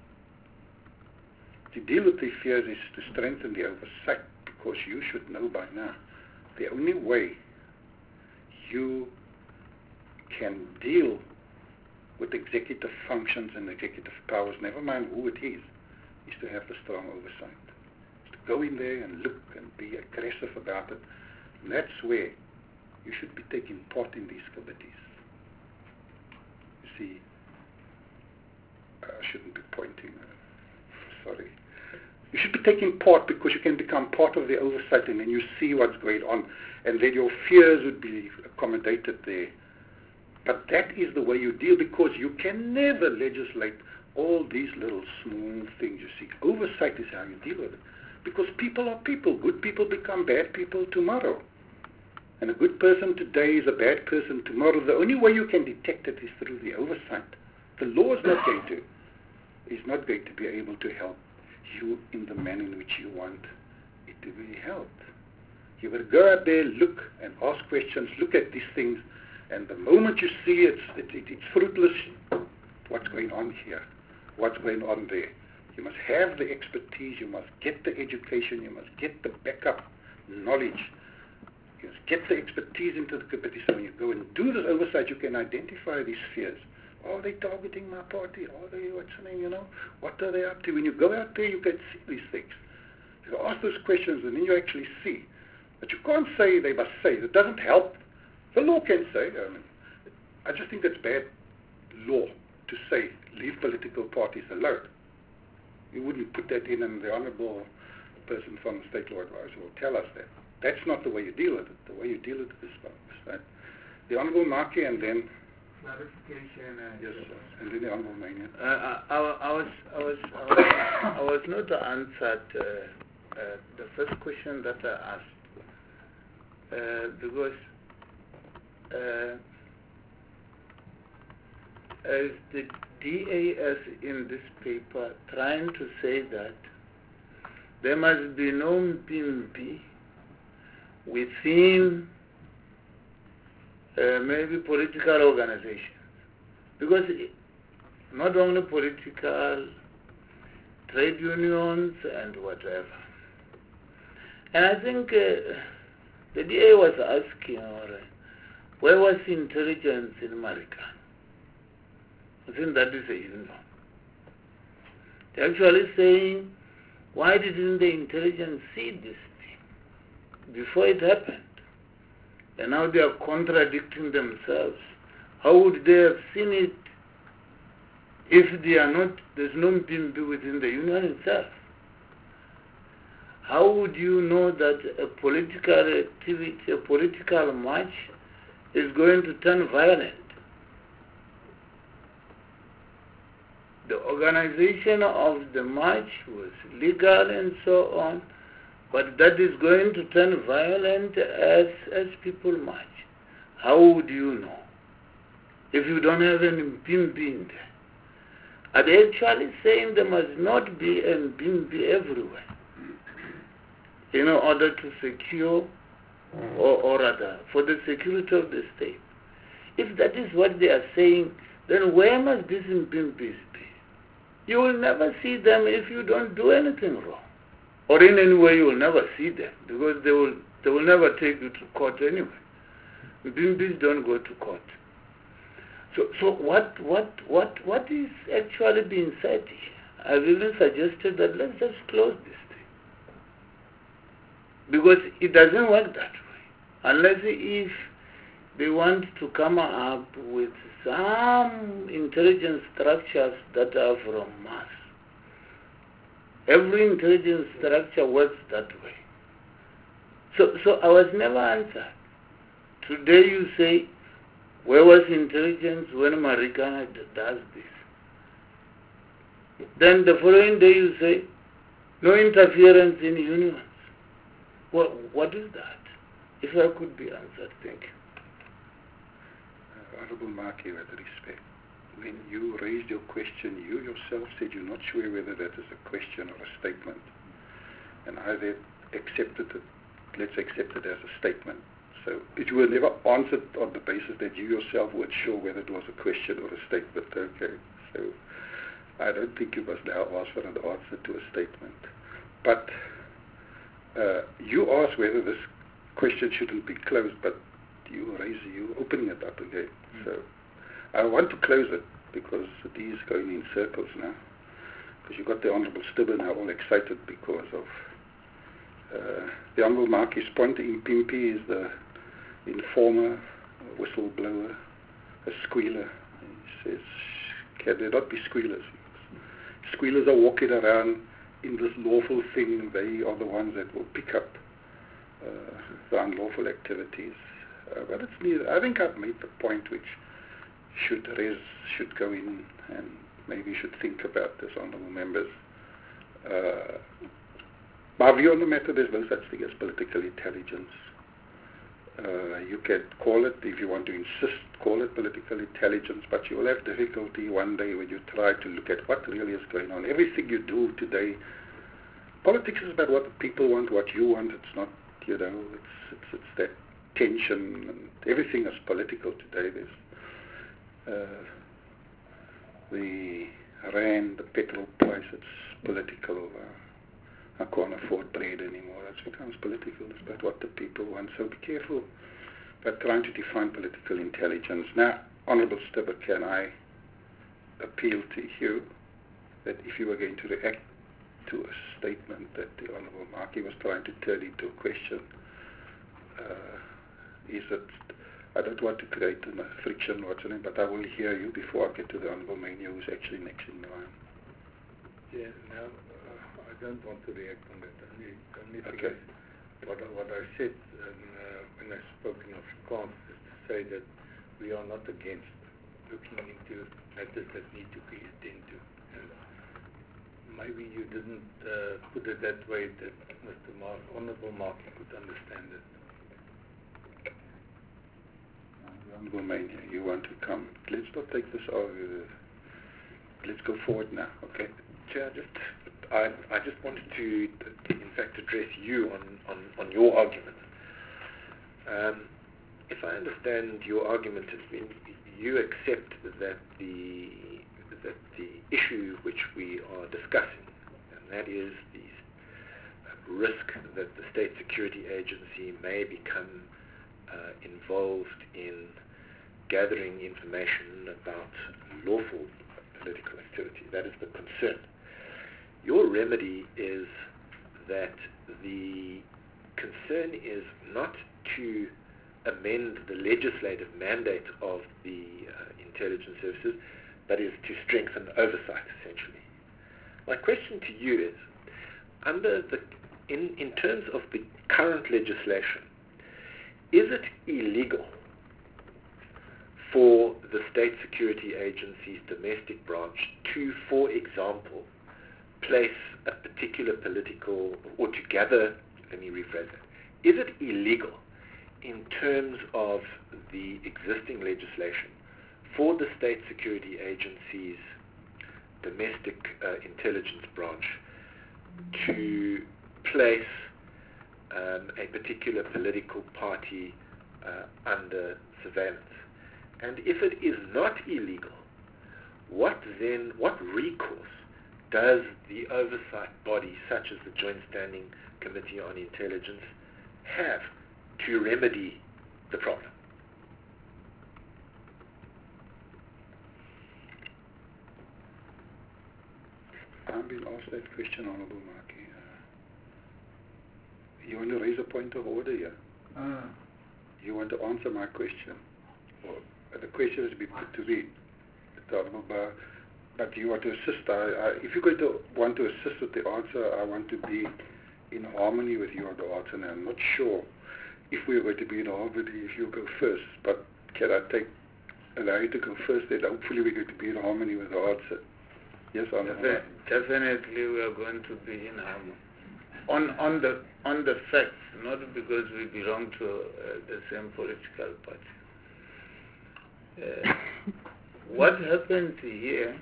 to deal with the fears is to strengthen the oversight, because you should know by now the only way you can deal with executive functions and executive powers, never mind who it is to have the strong oversight. Is to go in there and look and be aggressive about it. And that's where you should be taking part in these committees. You see, I shouldn't be pointing. Sorry. You should be taking part because you can become part of the oversight and then you see what's going on and then your fears would be accommodated there. But that is the way you deal because you can never legislate all these little small things you see. Oversight is how you deal with it. Because people are people. Good people become bad people tomorrow. And a good person today is a bad person tomorrow. The only way you can detect it is through the oversight. The law is not going to be able to help you in the manner in which you want it to be helped. You will go out there, look and ask questions, look at these things, and the moment you see it's fruitless, what's going on here? What's going on there? You must have the expertise, you must get the education, you must get the backup knowledge. You must get the expertise into the committee so when you go and do this oversight, you can identify these fears. Are they targeting my party? Are they, what are they up to? When you go out there, you can see these things. You ask those questions and then you actually see. But you can't say they must say. It doesn't help. The law can say. I just think it's bad law to say, leave political parties alone. You wouldn't put that in and the honourable person from the State Law Advisor will tell us that. That's not the way you deal with it. The way you deal with it is right. The Honourable Markie and then clarification. Yes, and then the Honourable Mania. I was not answered the first question that I asked because as the DAS in this paper trying to say that there must be no Mpimpi within maybe political organizations, because not only political, trade unions and whatever. And I think the DA was asking, where was intelligence in Marikana? I think that is a union. They're actually saying, why didn't the intelligence see this thing before it happened? And now they are contradicting themselves. How would they have seen it if they are not, there's no Mpimpi within the union itself? How would you know that a political activity, a political march is going to turn violent? The organization of the march was legal and so on, but that is going to turn violent as people march. How would you know if you don't have any Mpimpi in there? Are they actually saying there must not be a Mpimpi everywhere in order to secure or rather for the security of the state? If that is what they are saying, then where must these Mpimpis be? You will never see them if you don't do anything wrong. Or in any way you will never see them because they will never take you to court anyway. Mpimpis don't go to court. So what is actually being said here? I've even suggested that let's just close this thing. Because it doesn't work that way. Unless if they want to come up with some intelligence structures that are from Mars. Every intelligence structure works that way. So I was never answered. Today you say, where was intelligence when Marikana does this? Then the following day you say, no interference in unions. What is that? If I could be answered, thank you. Honourable Markie, with respect, when you raised your question, you yourself said you're not sure whether that is a question or a statement. And I then accepted it, let's accept it as a statement. So it was never answered on the basis that you yourself weren't sure whether it was a question or a statement. Okay, so I don't think you must now ask for an answer to a statement. But you asked whether this question shouldn't be closed, but you opening it up again. So I want to close it because it is going in circles now. Because you've got the Honourable Stibbe now all excited because of the Honourable Markie's point. Mpimpi is the informer, a whistleblower, a squealer. He says, can there not be squealers? Squealers are walking around in this lawful thing, they are the ones that will pick up the unlawful activities. But it's neither. I think I've made the point which should go in and maybe should think about this, honourable members. My view on the matter, there's no such thing as political intelligence. You can call it, if you want to insist, call it political intelligence, but you will have difficulty one day when you try to look at what really is going on. Everything you do today, politics is about what the people want, what you want. It's not, it's that tension, and everything is political today. There's the rand, the petrol price, it's political. I can't afford bread anymore. That becomes political. It's about what the people want. So be careful about trying to define political intelligence. Now, Honourable Stibbe, can I appeal to you that if you were going to react to a statement that the Honourable Markie was trying to turn into a question, is it, I don't want to create a friction or something, but I will hear you before I get to the Honourable Mania, who's actually next in line. Yeah, now, I don't want to react on that. Only thing Okay. what I said when I spoke in Afrikaans is to say that we are not against looking into matters that need to be attended to. And maybe you didn't put it that way that Mr. Honourable Markie could understand it. Honourable Mania, you want to come? Let's not take this over. Let's go forward now, okay? Chair, I just wanted to, in fact, address you on your argument. If I understand your argument, you accept that the issue which we are discussing, and that is the risk that the State Security Agency may become involved in gathering information about lawful political activity. That is the concern. Your remedy is that the concern is not to amend the legislative mandate of the intelligence services, but is to strengthen oversight, essentially. My question to you is, in terms of the current legislation, is it illegal for the State Security Agency's domestic branch to, for example, place a particular political, or to gather, let me rephrase that, is it illegal in terms of the existing legislation for the State Security Agency's domestic intelligence branch to place a particular political party under surveillance? And if it is not illegal, what recourse does the oversight body, such as the Joint Standing Committee on Intelligence, have to remedy the problem? I've been asked that question, Honourable Markie. You want to raise a point of order here? You want to answer my question? Well, the question has been put to me, Honourable Bar, but you want to assist. If you're going to want to assist with the answer, I want to be in harmony with you on the answer, and I'm not sure if we're going to be in harmony if you go first, but can I allow you to go first, then hopefully we're going to be in harmony with the answer. Yes, Honourable. Definitely we are going to be in harmony. On the facts, not because we belong to the same political party. What happens here,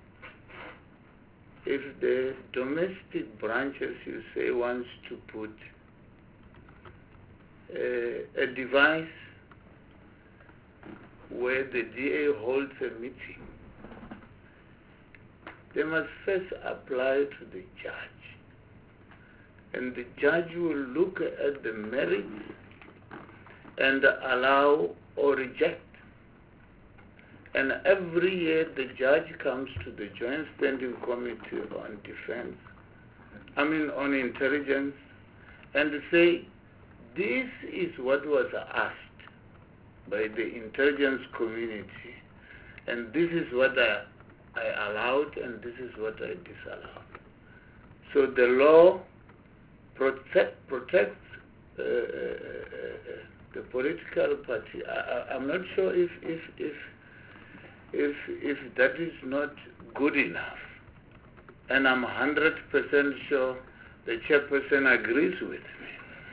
if the domestic branches, you say, wants to put a device where the DA holds a meeting, they must first apply to the judge. And the judge will look at the merits and allow or reject. And every year the judge comes to the Joint Standing Committee on Intelligence, and say, this is what was asked by the intelligence community, and this is what I allowed, and this is what I disallowed. So the law protects the political party. I'm not sure if that is not good enough. And I'm 100% sure the chairperson agrees with me.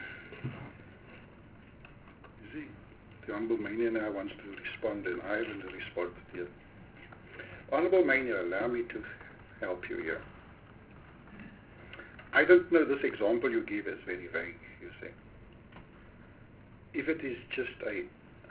You see, the Honourable Mania now wants to respond and I haven't responded yet. Honourable Mania, allow me to help you here. I don't know, this example you give is very vague, you say. If it is just a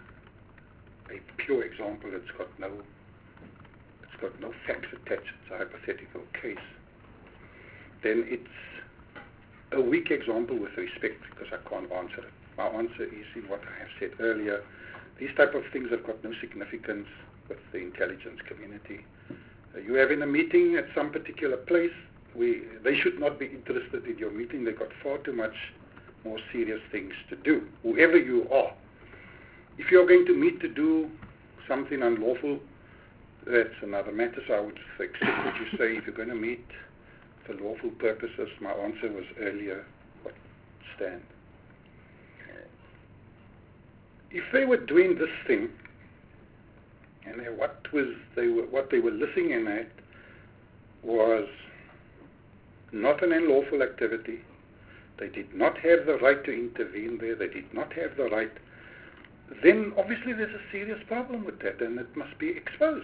pure example, it's got no facts attached, it's a hypothetical case, then it's a weak example with respect because I can't answer it. My answer is in what I have said earlier. These type of things have got no significance with the intelligence community. You have in a meeting at some particular place, they should not be interested in your meeting. They've got far too much more serious things to do, whoever you are. If you're going to meet to do something unlawful, that's another matter. So I would accept what you say. If you're going to meet for lawful purposes, my answer was earlier, what stand. If they were doing this thing, and what they were listening in at was not an unlawful activity, they did not have the right to intervene there, they did not have the right, then obviously there's a serious problem with that and it must be exposed.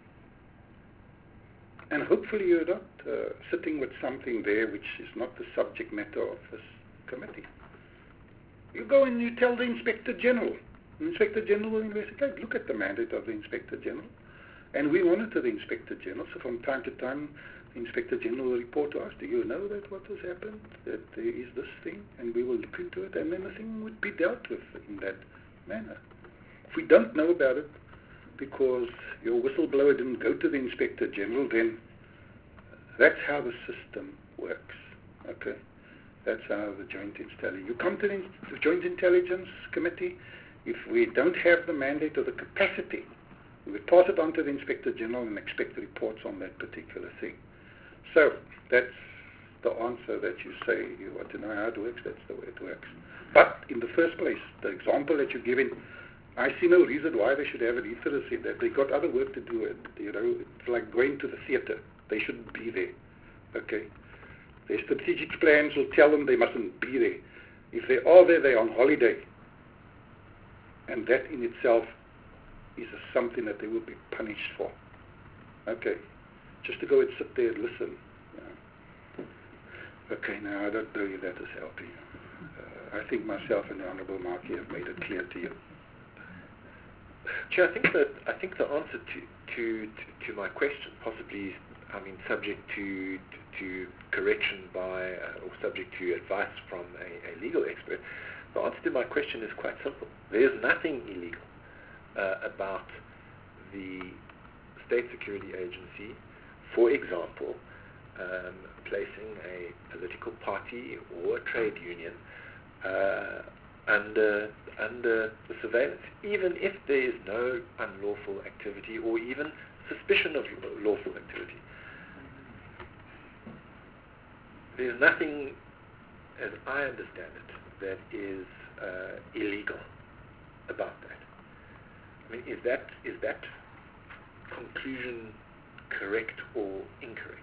And hopefully you're not sitting with something there which is not the subject matter of this committee. You go and you tell the Inspector General. The Inspector General will investigate. Look at the mandate of the Inspector General. And we monitor the Inspector General, so from time to time the Inspector General will report to us, do you know that what has happened, that there is this thing, and we will look into it, and then the thing would be dealt with in that manner. If we don't know about it, because your whistleblower didn't go to the Inspector General, then that's how the system works. Okay? That's how the Joint Intelligence... You come to the Joint Intelligence Committee, if we don't have the mandate or the capacity, we would pass it on to the Inspector General and expect reports on that particular thing. So, that's the answer that you say you want to know how it works, that's the way it works. But, in the first place, the example that you're giving, I see no reason why they should have an interest in that. They've got other work to do. It's like going to the theatre. They shouldn't be there. Okay? Their strategic plans will tell them they mustn't be there. If they are there, they're on holiday. And that in itself is something that they will be punished for. Okay? Just to go and sit there and listen. Okay, now I don't know if that is helping you. I think myself and the Honourable Markie have made it clear to you. Chair, I think the answer to my question, possibly, subject to correction by or subject to advice from a legal expert, the answer to my question is quite simple. There is nothing illegal about the State Security Agency, for example, placing a political party or a trade union under the surveillance, even if there is no unlawful activity or even suspicion of lawful activity. There's nothing, as I understand it, that is illegal about that. Is that conclusion correct or incorrect?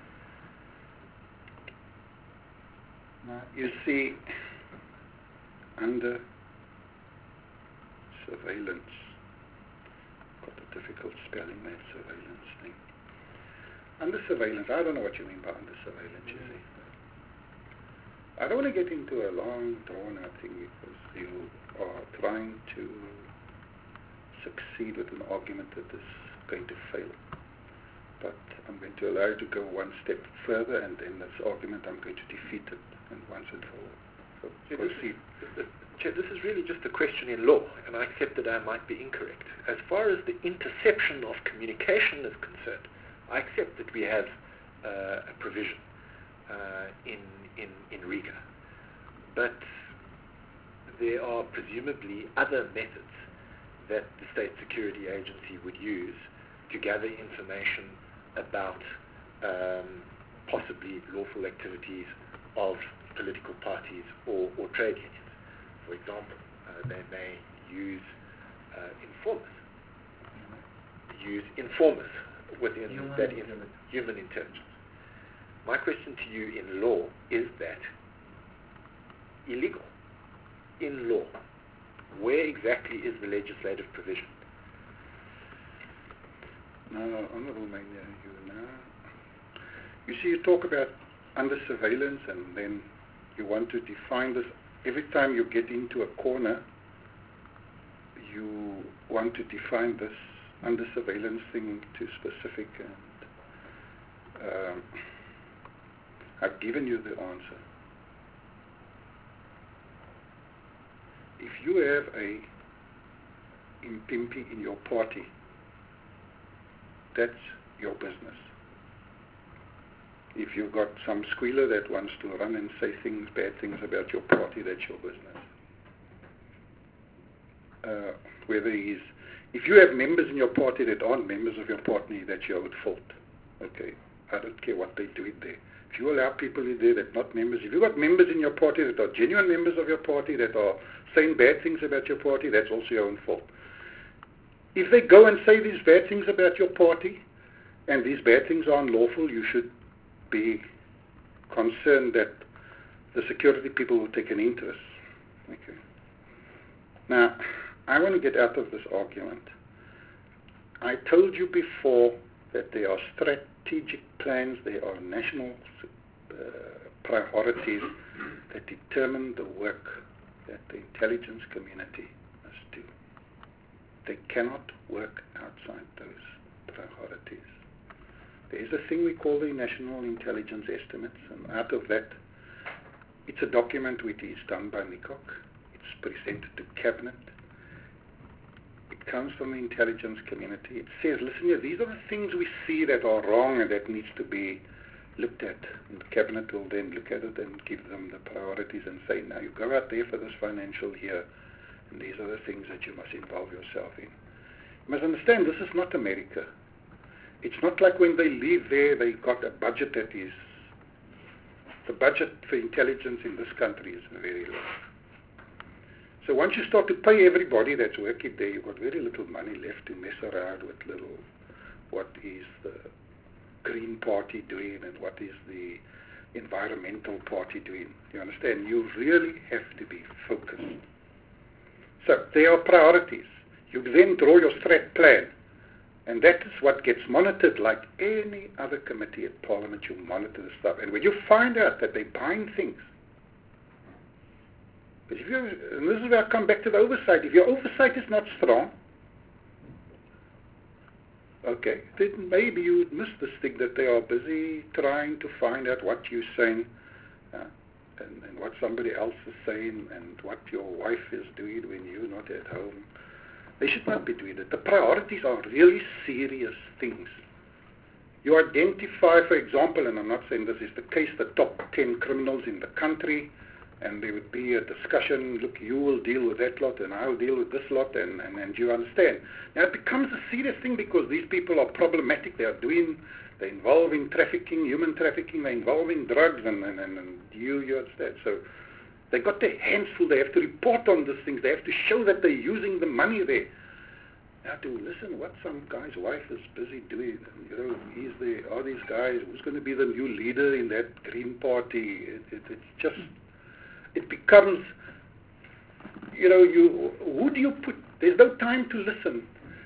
You see, under surveillance, got a difficult spelling, that surveillance thing. Under surveillance, I don't know what you mean by under surveillance, you see. I don't want to get into a long, drawn-out thing because you are trying to succeed with an argument that is going to fail. But I'm going to allow you to go one step further, and then this argument I'm going to defeat it and once and for all. So proceed. Chair, this is really just a question in law, and I accept that I might be incorrect. As far as the interception of communication is concerned, I accept that we have a provision in Riga. But there are presumably other methods that the State Security Agency would use to gather information about possibly lawful activities of political parties or trade unions. For example, they may use informers within human intelligence. My question to you in law, is that illegal? In law, where exactly is the legislative provision? No, Honourable Mania, you see, you talk about under surveillance, and then you want to define this. Every time you get into a corner, you want to define this under surveillance thing to specific, and I've given you the answer. If you have a impimpi in your party, that's your business. If you've got some squealer that wants to run and say bad things about your party, that's your business. If you have members in your party that aren't members of your party, that's your own fault. Okay, I don't care what they do in there. If you allow people in there that are not members, if you've got members in your party that are genuine members of your party, that are saying bad things about your party, that's also your own fault. If they go and say these bad things about your party, and these bad things are unlawful, you should be concerned that the security people will take an interest. Okay. Now, I want to get out of this argument. I told you before that there are strategic plans, there are national priorities that determine the work that the intelligence community must do. They cannot work outside those priorities. There is a thing we call the National Intelligence Estimates, and out of that, it's a document which is done by NICOC. It's presented to Cabinet. It comes from the intelligence community. It says, listen here, these are the things we see that are wrong and that needs to be looked at. And the Cabinet will then look at it and give them the priorities and say, now you go out there for this financial year, and these are the things that you must involve yourself in. You must understand, this is not America. It's not like when they leave there, they got a budget that is, the budget for intelligence in this country is very low. So once you start to pay everybody that's working there, you've got very little money left to mess around with little, what is the Green Party doing and what is the Environmental Party doing. You understand? You really have to be focused. So there are priorities. You then draw your strat plan. And that is what gets monitored like any other committee at Parliament. You monitor the stuff. And when you find out that they're buying things, but and this is where I come back to the oversight. If your oversight is not strong, okay, then maybe you would miss this thing that they are busy trying to find out what you're saying and what somebody else is saying and what your wife is doing when you're not at home. They should not be doing it. The priorities are really serious things. You identify, for example, and I'm not saying this is the case, the top 10 criminals in the country, and there would be a discussion, look, you will deal with that lot, and I'll deal with this lot, and you understand. Now, it becomes a serious thing because these people are problematic. They're involved in trafficking, human trafficking, they're involved in drugs, and you understand. So they got their hands full. They have to report on these things. They have to show that they're using the money there. Now, to listen what some guy's wife is busy doing, are these guys, who's going to be the new leader in that Green Party? It becomes, who do you put, there's no time to listen.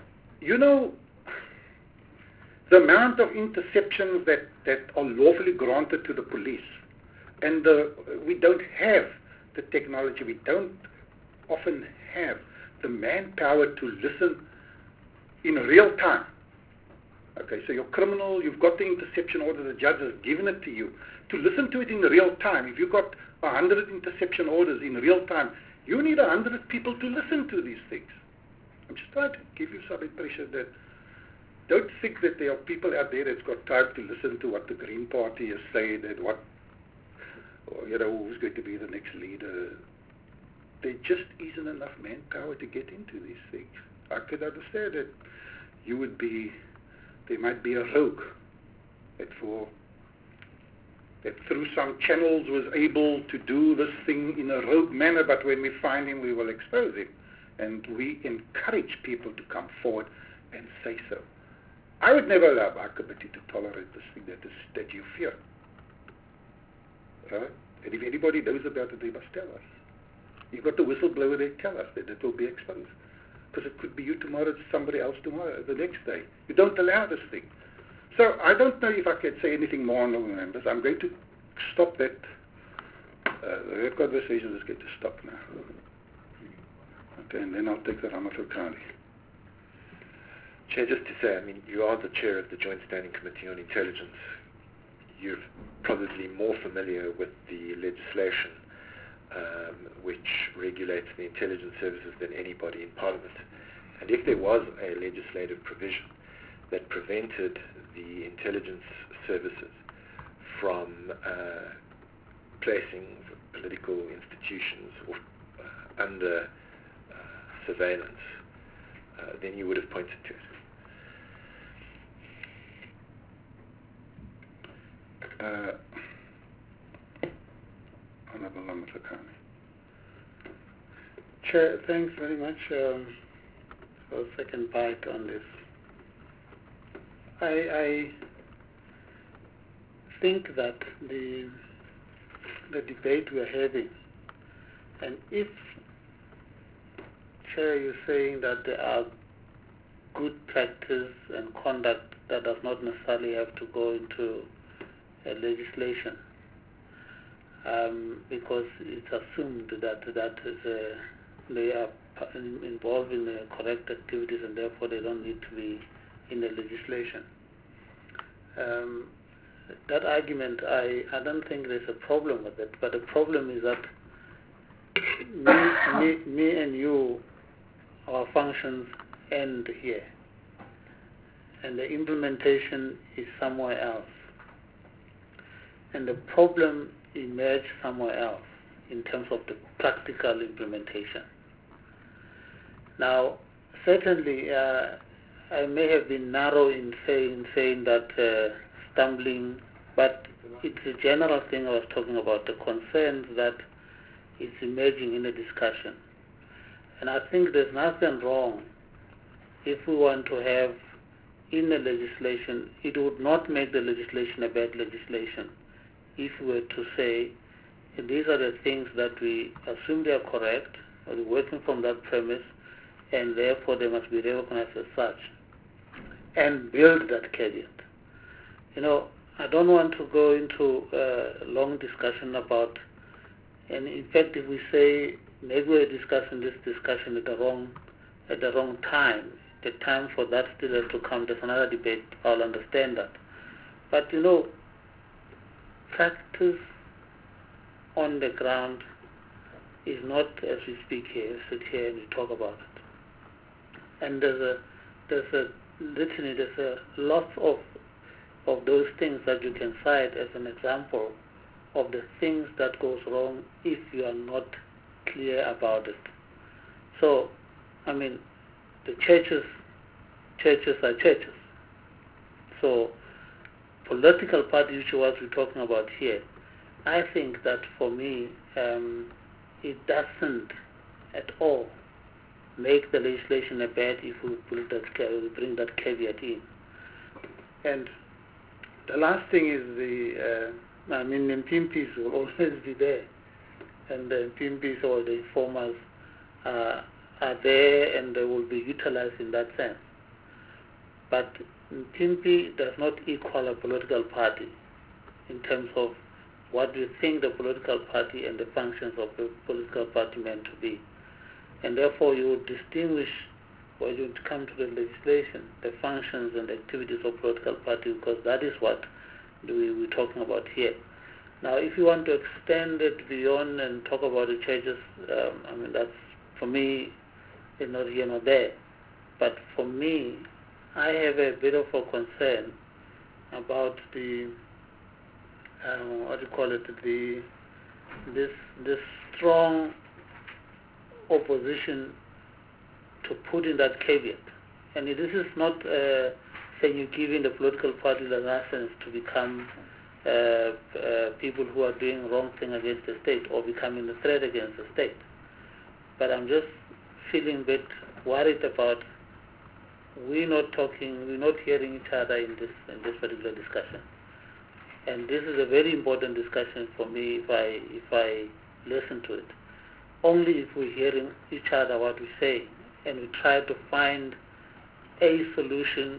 The amount of interceptions that are lawfully granted to the police, and we don't have the technology, we don't often have the manpower to listen in real time. Okay, so your criminal, you've got the interception order, the judge has given it to you. To listen to it in real time, if you've got 100 interception orders in real time, you need 100 people to listen to these things. I'm just trying to give you some impression that don't think that there are people out there that's got time to listen to what the Green Party is saying and who's going to be the next leader. There just isn't enough manpower to get into these things. I could understand that there might be a rogue that for that through some channels was able to do this thing in a rogue manner, but when we find him, we will expose him. And we encourage people to come forward and say so. I would never allow our committee to tolerate this thing that you fear. Right? And if anybody knows about it, they must tell us. You've got the whistleblower there, tell us that it will be exposed. Because it could be you tomorrow, it's somebody else tomorrow, the next day. You don't allow this thing. So I don't know if I can say anything more on the members. I'm going to stop that. The conversation is going to stop now. Okay, and then I'll take the Ramatlakane. Chair, just to say, I mean, you are the chair of the Joint Standing Committee on Intelligence. You're probably more familiar with the legislation which regulates the intelligence services than anybody in Parliament. And if there was a legislative provision that prevented the intelligence services from placing political institutions under surveillance, then you would have pointed to it. Honourable Ramatlakane. Chair, thanks very much for a second bite on this. I think that the debate we are having, and if, Chair, you're saying that there are good practice and conduct that does not necessarily have to go into legislation, because it's assumed that they are involved in the correct activities and therefore they don't need to be in the legislation. That argument, I don't think there's a problem with it, but the problem is that me and you, our functions end here, and the implementation is somewhere else. And the problem emerged somewhere else in terms of the practical implementation. Now, certainly, I may have been narrow in saying that stumbling, but it's a general thing I was talking about, the concerns that is emerging in the discussion. And I think there's nothing wrong if we want to have in the legislation, it would not make the legislation a bad legislation if we were to say, these are the things that we assume they are correct, or we're working from that premise, and therefore they must be recognized as such, and build that caveat. You know, I don't want to go into a long discussion about, and in fact, if we say maybe we're discussing this discussion at the wrong time, the time for that still has to come. There's another debate. I'll understand that. But you know, practice on the ground is not as we speak here, sit here and we talk about it. And there's a lot of those things that you can cite as an example of the things that goes wrong if you are not clear about it. So, I mean, the churches are churches. So, political parties, which is what we're talking about here, I think that for me, it doesn't at all make the legislation a bad if we bring that caveat in. And the last thing is the MPs will always be there, and the MPs or the informers are there and they will be utilized in that sense. But MPP does not equal a political party in terms of what we think the political party and the functions of the political party meant to be. And therefore you would distinguish, when you come to the legislation, the functions and activities of political party, because that is what we're talking about here. Now, if you want to extend it beyond and talk about the churches, I mean, that's, for me, is not here nor there. But for me, I have a bit of a concern about the, this strong opposition to put in that caveat. And this is not saying you're giving the political party the license to become people who are doing wrong thing against the state or becoming a threat against the state. But I'm just feeling a bit worried about we're not talking, we're not hearing each other in this particular discussion. And this is a very important discussion for me if I listen to it. Only if we're hearing each other what we say and we try to find a solution,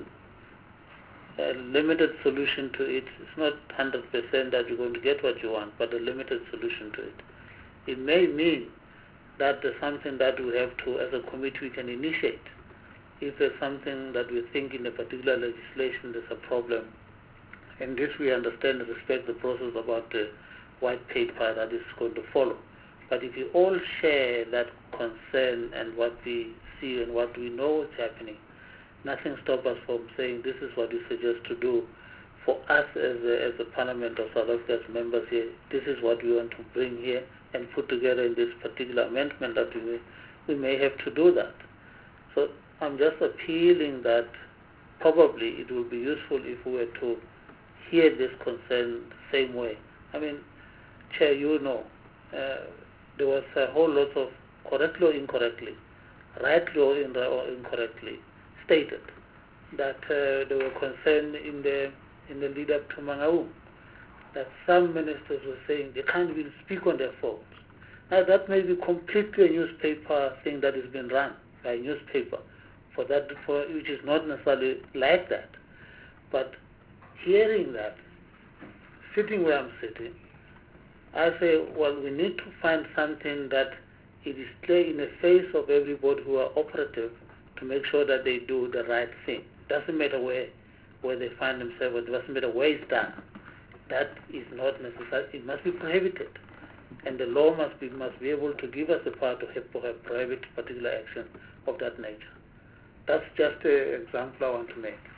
a limited solution to it. It's not 100% that you're going to get what you want, but a limited solution to it. It may mean that there's something that we have to, as a committee, we can initiate. If there's something that we think in a particular legislation there's a problem, and this we understand and respect the process about the white paper that is going to follow. But if you all share that concern and what we see and what we know is happening, nothing stops us from saying this is what we suggest to do for us as a Parliament of South Africa's members here. This is what we want to bring here and put together in this particular amendment that we may have to do that. So I'm just appealing that probably it will be useful if we were to hear this concern the same way. I mean, Chair, you know, there was a whole lot of correctly or incorrectly, rightly or incorrectly stated that they were concerned in the lead up to Mangaung, that some ministers were saying they can't even speak on their phones. Now that may be completely a newspaper thing that has been run by a newspaper, which is not necessarily like that. But hearing that, sitting where I'm sitting, I say, well, we need to find something that it is clear in the face of everybody who are operative to make sure that they do the right thing. Doesn't matter where they find themselves, it doesn't matter where it's done. That is not necessary. It must be prohibited. And the law must be able to give us the power to have prohibit particular action of that nature. That's just an example I want to make.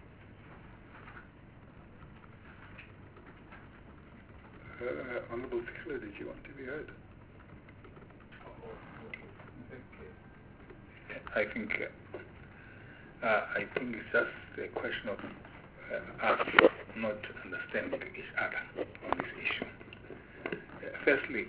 Honourable Fichler, did you want to be heard? I think it's just a question of us not understanding each other on this issue. Firstly,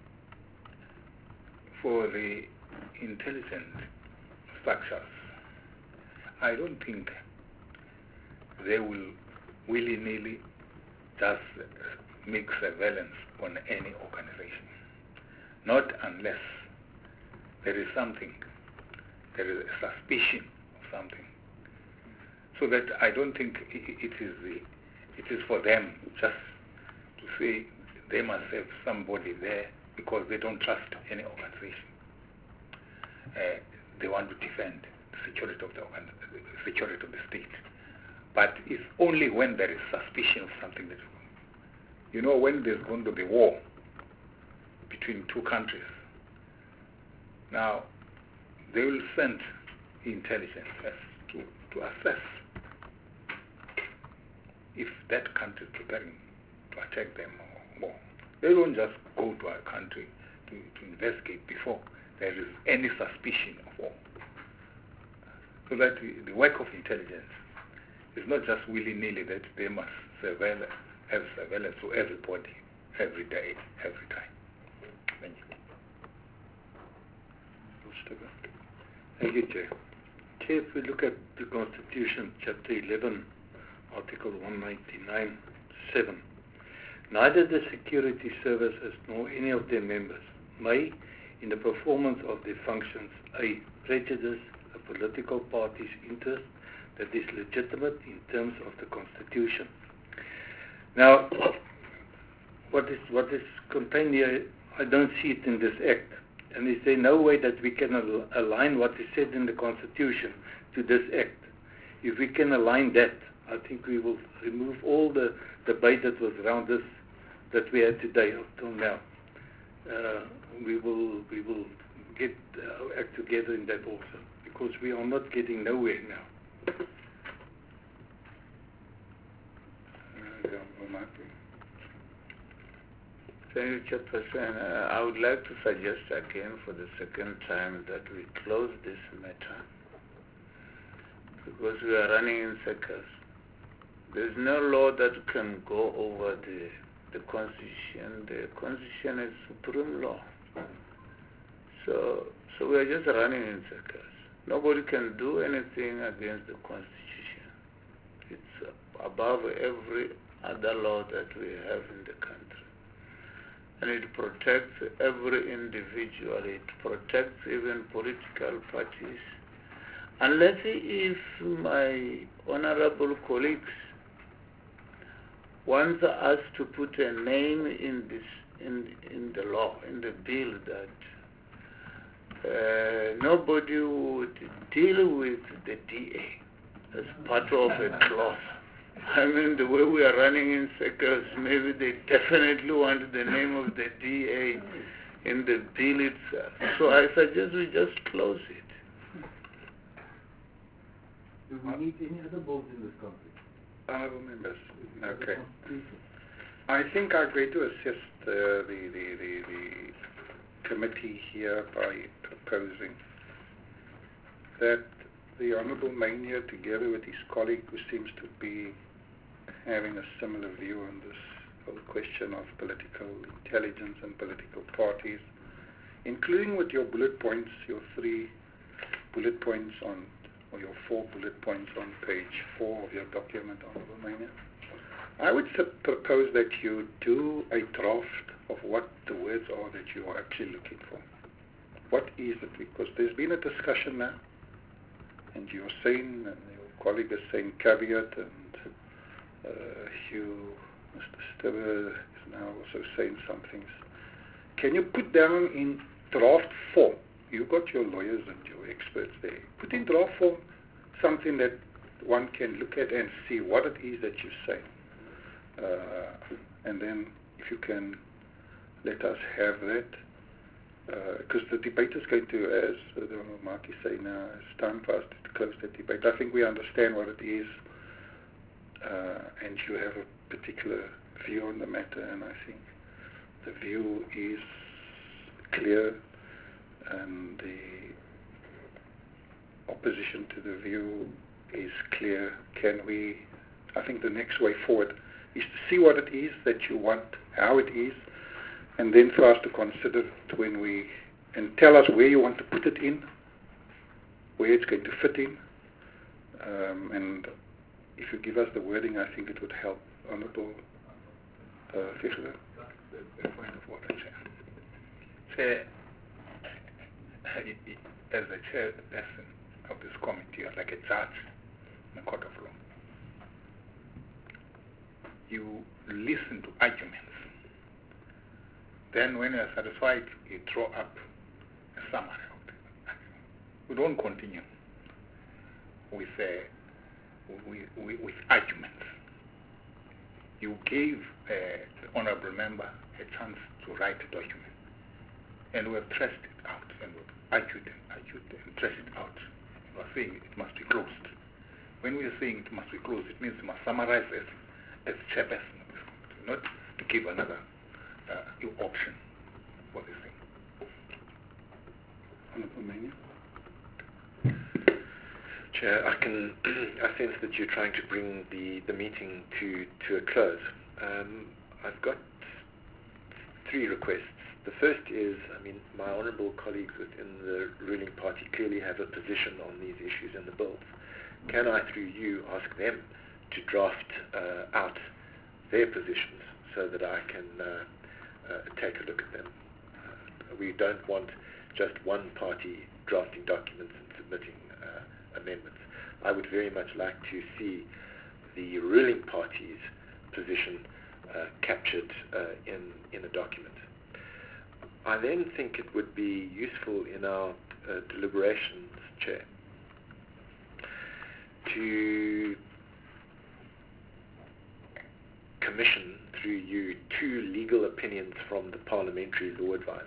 for the intelligence structures, I don't think they will willy-nilly just make surveillance on any organization. Not unless there is something, there is a suspicion of something. So that I don't think it is for them just to say they must have somebody there because they don't trust any organization. They want to defend the security of the state. But it's only when there is suspicion of something that, you know, when there's going to be war between two countries, now they will send intelligence to assess if that country is preparing to attack them or more. They don't just go to a country to investigate before there is any suspicion of war. So that the work of intelligence is not just willy-nilly that they must have surveillance to everybody, every day, every time. Thank you. Thank you, Chair. Chair, if we look at the Constitution, Chapter 11, Article 199(7), neither the security services nor any of their members may, in the performance of their functions, A, prejudice a political party's interest that is legitimate in terms of the Constitution. Now, what is contained here, I don't see it in this Act. And is there no way that we can align what is said in the Constitution to this Act? If we can align that, I think we will remove all the debate that was around this that we had today up till now. We will get our act together in that also, because we are not getting nowhere now. Thank you, Chairperson. I would like to suggest again for the second time that we close this matter because we are running in circles. There's no law that can go over the Constitution. The Constitution is supreme law. So we are just running in circles. Nobody can do anything against the Constitution. It's above every other law that we have in the country. And it protects every individual. It protects even political parties. Unless if my honorable colleagues want us to put a name in the law, in the bill, that nobody would deal with the DA as part of a clause. I mean, the way we are running in circles, maybe they definitely want the name of the DA in the bill itself. So I suggest we just close it. Do we need any other bills in this country? Honourable members, okay. I think I'm going to assist the committee here by proposing that the Honourable Mania, together with his colleague who seems to be having a similar view on this whole question of political intelligence and political parties, including with your bullet points, your 3 bullet points on, or your 4 bullet points on page 4 of your document, Honourable Mania, I would propose that you do a draft of what the words are that you are actually looking for. What is it? Because there's been a discussion now, and you're saying, and your colleague is saying caveat, and Mr. Stibbe is now also saying some things. Can you put down in draft form, you've got your lawyers and your experts there, put in draft form something that one can look at and see what it is that you're saying. And then if you can let us have that, because the debate is going to, as the Honourable Mark is saying now, it's time for us to close the debate. I think we understand what it is, and you have a particular view on the matter, and I think the view is clear, and the opposition to the view is clear. I think the next way forward is to see what it is that you want, how it is, and then for us to consider it and tell us where you want to put it in, where it's going to fit in, and if you give us the wording, I think it would help. Honourable Fischler. The point of what I said. As the chairperson of this committee, or like a judge in a court of law, you listen to arguments. Then when you are satisfied, you throw up a summary of it. We don't continue with arguments. You gave the honourable member a chance to write a document, and we have traced it out, and we've argued and traced it out. We are saying it must be closed. When we are saying it must be closed, it means you must summarize as chairperson of this committee, not to give another option for this thing. Honourable Mania. Chair, I sense that you're trying to bring the meeting to a close. I've got 3 requests. The first is, my honourable colleagues within the ruling party clearly have a position on these issues and the bills. Can I, through you, ask them to draft out their positions so that I can take a look at them? We don't want just one party drafting documents and submitting amendments. I would very much like to see the ruling party's position captured in a document. I then think it would be useful in our deliberations, Chair, to commission through you 2 legal opinions from the parliamentary law advisors.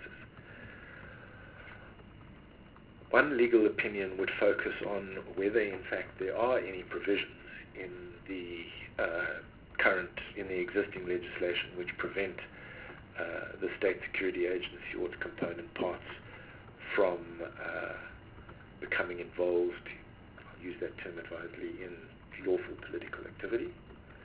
One legal opinion would focus on whether in fact there are any provisions in the existing legislation which prevent the State Security Agency or its component parts from becoming involved, I'll use that term advisedly, in lawful political activity.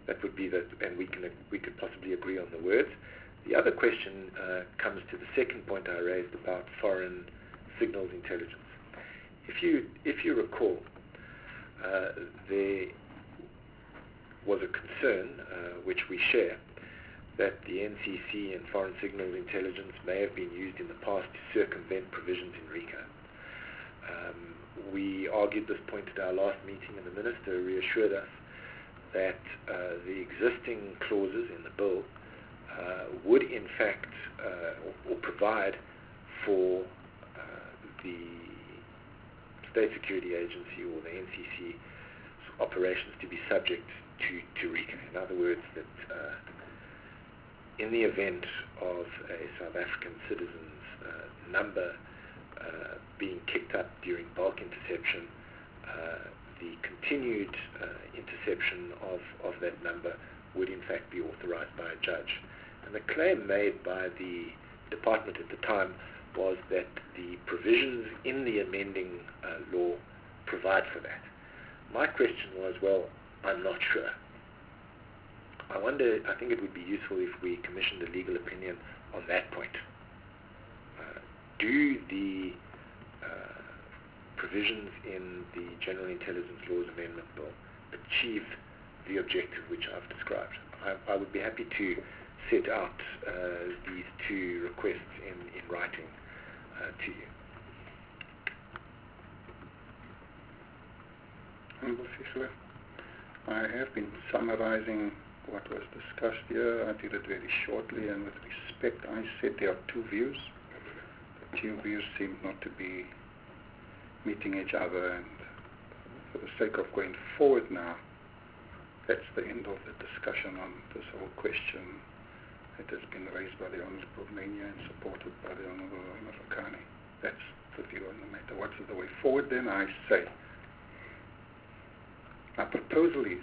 That would be and we could possibly agree on the words. The other question comes to the second point I raised about foreign signals intelligence. If you recall, there was a concern, which we share, that the NCC and foreign signals intelligence may have been used in the past to circumvent provisions in RICA. We argued this point at our last meeting, and the Minister reassured us that the existing clauses in the bill would in fact or provide for the State Security Agency or the NCC operations to be subject to RICA. In other words, that in the event of a South African citizen's number being kicked up during bulk interception, the continued interception of that number would in fact be authorized by a judge. And the claim made by the department at the time was that the provisions in the amending law provide for that. My question was, well, I'm not sure. I think it would be useful if we commissioned a legal opinion on that point. Do the provisions in the General Intelligence Laws Amendment Bill achieve the objective which I've described? I would be happy to set out these two requests in writing to you. Honorable Fischler, I have been summarizing what was discussed here. I did it very shortly, and with respect, I said there are two views. The two views seem not to be meeting each other, and for the sake of going forward now, that's the end of the discussion on this whole question that has been raised by the Honorable Mania and supported by the Honorable Rakani. That's the view on the matter. What's the way forward then? I say, our proposal is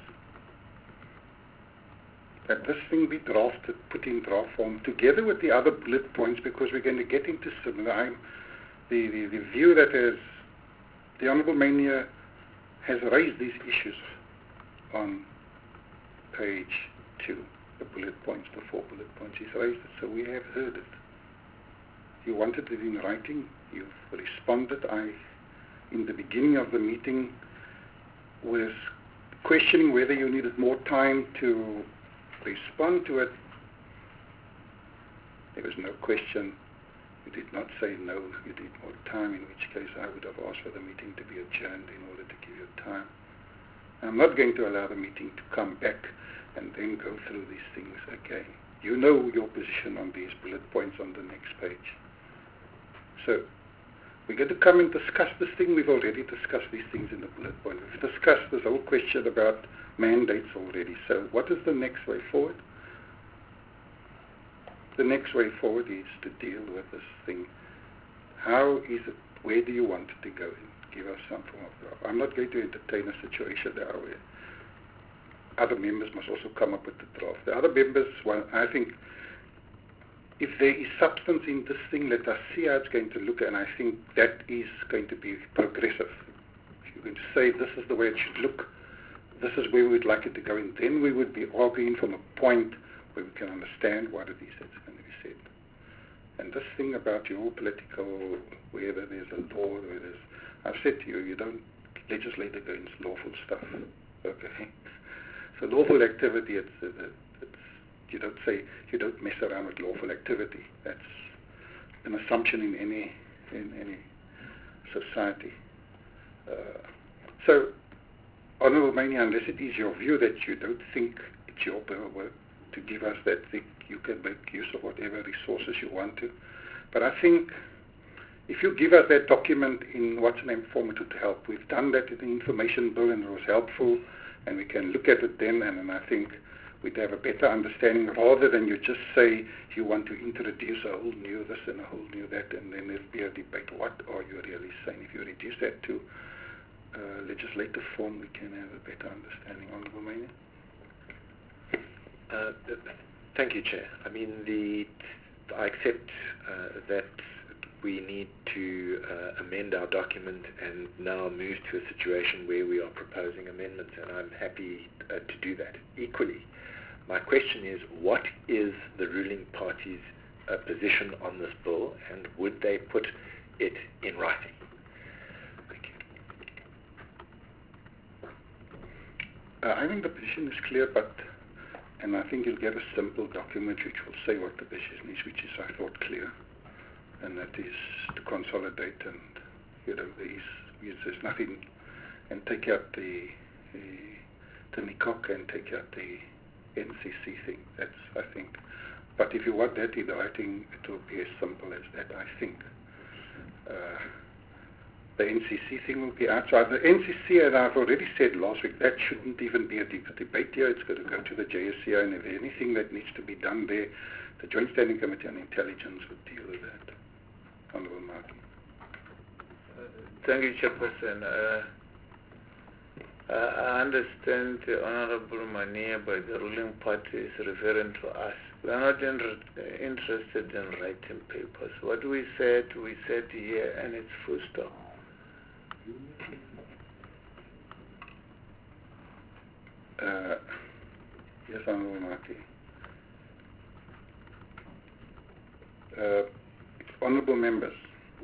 that this thing be drafted, put in draft form, together with the other bullet points, because we're going to get into similar. The view that the Honorable Mania has raised these issues on page 2, the bullet points, the 4 bullet points. He's raised it, so we have heard it. You wanted it in writing. You've responded. In the beginning of the meeting, was questioning whether you needed more time to respond to it. There was no question. You did not say no, you need more time, in which case I would have asked for the meeting to be adjourned in order to give you time. I'm not going to allow the meeting to come back and then go through these things again. You know your position on these bullet points on the next page. So, we're going to come and discuss this thing. We've already discussed these things in the bullet point. We've discussed this whole question about mandates already. So, what is the next way forward? The next way forward is to deal with this thing. How is it? Where do you want it to go? Give us some form of draft. I'm not going to entertain a situation there where other members must also come up with the draft. The other members, well, I think if there is substance in this thing, let us see how it's going to look, and I think that is going to be progressive. If you're going to say this is the way it should look, this is where we would like it to go, and then we would be arguing from a point where we can understand what it is that's going to be said. And this thing about your political, whether there's a law, whether there's, I've said to you, you don't legislate against lawful stuff, okay? So lawful activity, you don't say, you don't mess around with lawful activity. That's an assumption in any society. So, Honourable Mania, unless it is your view that you don't think it's your work to give us that thing, you can make use of whatever resources you want to. But I think if you give us that document in what's-name format, it would help. We've done that in the information bill and it was helpful, and we can look at it then, and I think we'd have a better understanding rather than you just say you want to introduce a whole new this and a whole new that, and then there'll be a debate. What are you really saying? If you reduce that to legislative form, we can have a better understanding. Honourable Mania. Thank you, Chair. I mean, I accept that we need to amend our document and now move to a situation where we are proposing amendments, and I'm happy to do that. Equally, my question is, what is the ruling party's position on this bill, and would they put it in writing? Thank you. I think the position is clear, and I think you'll get a simple document which will say what the position is, which is, I thought, clear. And that is to consolidate and, there's nothing, and take out the NICOC and take out the NCC thing. That's, I think. But if you want that in writing, it will be as simple as that, I think. The NCC thing will be out. So the NCC, as I've already said last week, that shouldn't even be a debate here. It's going to go to the JSCI, and if there's anything that needs to be done there, the Joint Standing Committee on Intelligence would deal with that. Honourable Martin. Thank you, Chairperson. I understand the Honourable Mania by the ruling party is referring to us. We are not interested in writing papers. What we said here, and it's full stop. Yes, Honourable Marty. Honourable members,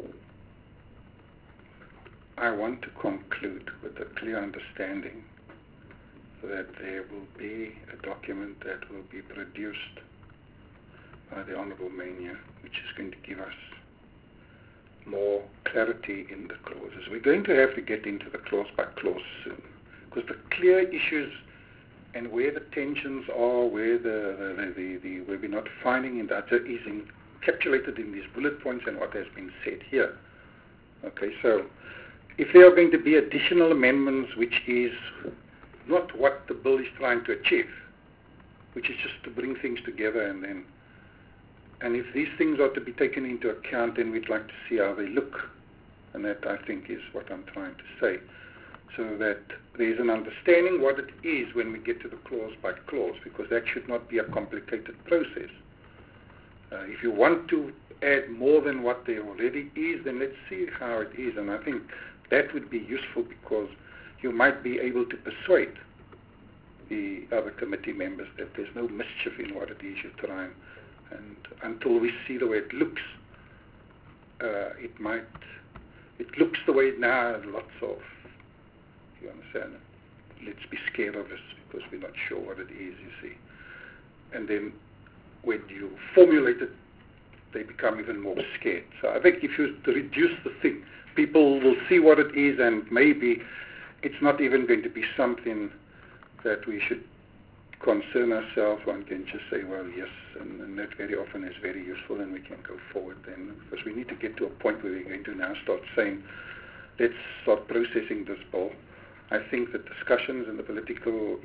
I want to conclude with a clear understanding that there will be a document that will be produced by the Honourable Mania, which is going to give us more clarity in the clauses. We're going to have to get into the clause by clause soon, because the clear issues and where the tensions are, where where we're not finding in that is encapsulated in these bullet points and what has been said here. Okay, so if there are going to be additional amendments, which is not what the bill is trying to achieve, which is just to bring things together, and if these things are to be taken into account, then we'd like to see how they look. And that, I think, is what I'm trying to say. So that there's an understanding what it is when we get to the clause by clause, because that should not be a complicated process. If you want to add more than what there already is, then let's see how it is. And I think that would be useful, because you might be able to persuade the other committee members that there's no mischief in what it is you're trying. And until we see the way it looks, it looks the way it now has lots of, you understand, let's be scared of us because we're not sure what it is, you see. And then when you formulate it, they become even more scared. So I think if you reduce the thing, people will see what it is, and maybe it's not even going to be something that we should concern ourselves. One can just say, well, yes, and that very often is very useful, and we can go forward then, because we need to get to a point where we're going to now start saying, let's start processing this bill. I think the discussions and the political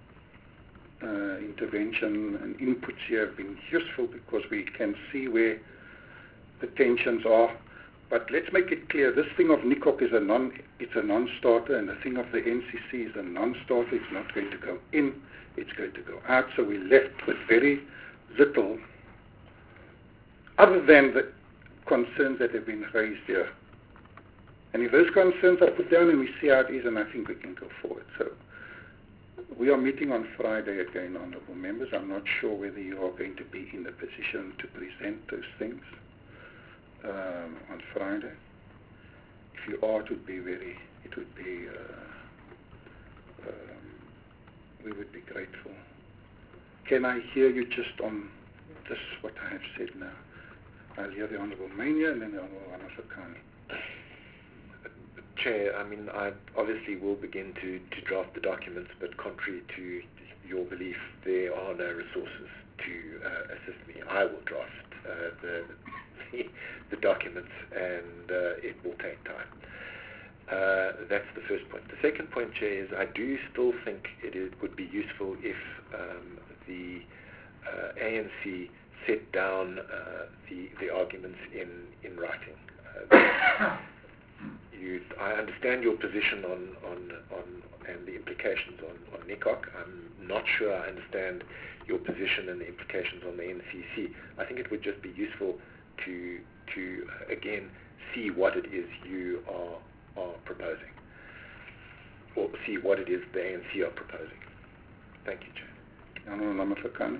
intervention and inputs here have been useful, because we can see where the tensions are. But let's make it clear, this thing of NICOC is a non-starter, and the thing of the NCC is a non-starter. It's not going to go in, it's going to go out. So we're left with very little, other than the concerns that have been raised here. And if those concerns are put down and we see how it is, and I think we can go forward. So we are meeting on Friday again, Honourable Members. I'm not sure whether you are going to be in a position to present those things on Friday. If you are, we would be grateful. Can I hear you just on this, what I have said now? I'll hear the Honourable Mania and then the Honourable Anasakani. Chair, I mean, I obviously will begin to draft the documents, but contrary to your belief, there are no resources to assist me. I will draft the documents, and it will take time. That's the first point. The second point, Chair, is I do still think it would be useful if the ANC set down the arguments in writing. I understand your position on and the implications on NICOC. I'm not sure I understand your position and the implications on the NCC. I think it would just be useful to to, again, see what it is you are proposing, or see what it is the ANC are proposing. Thank you, Chair. Honourable Namakani.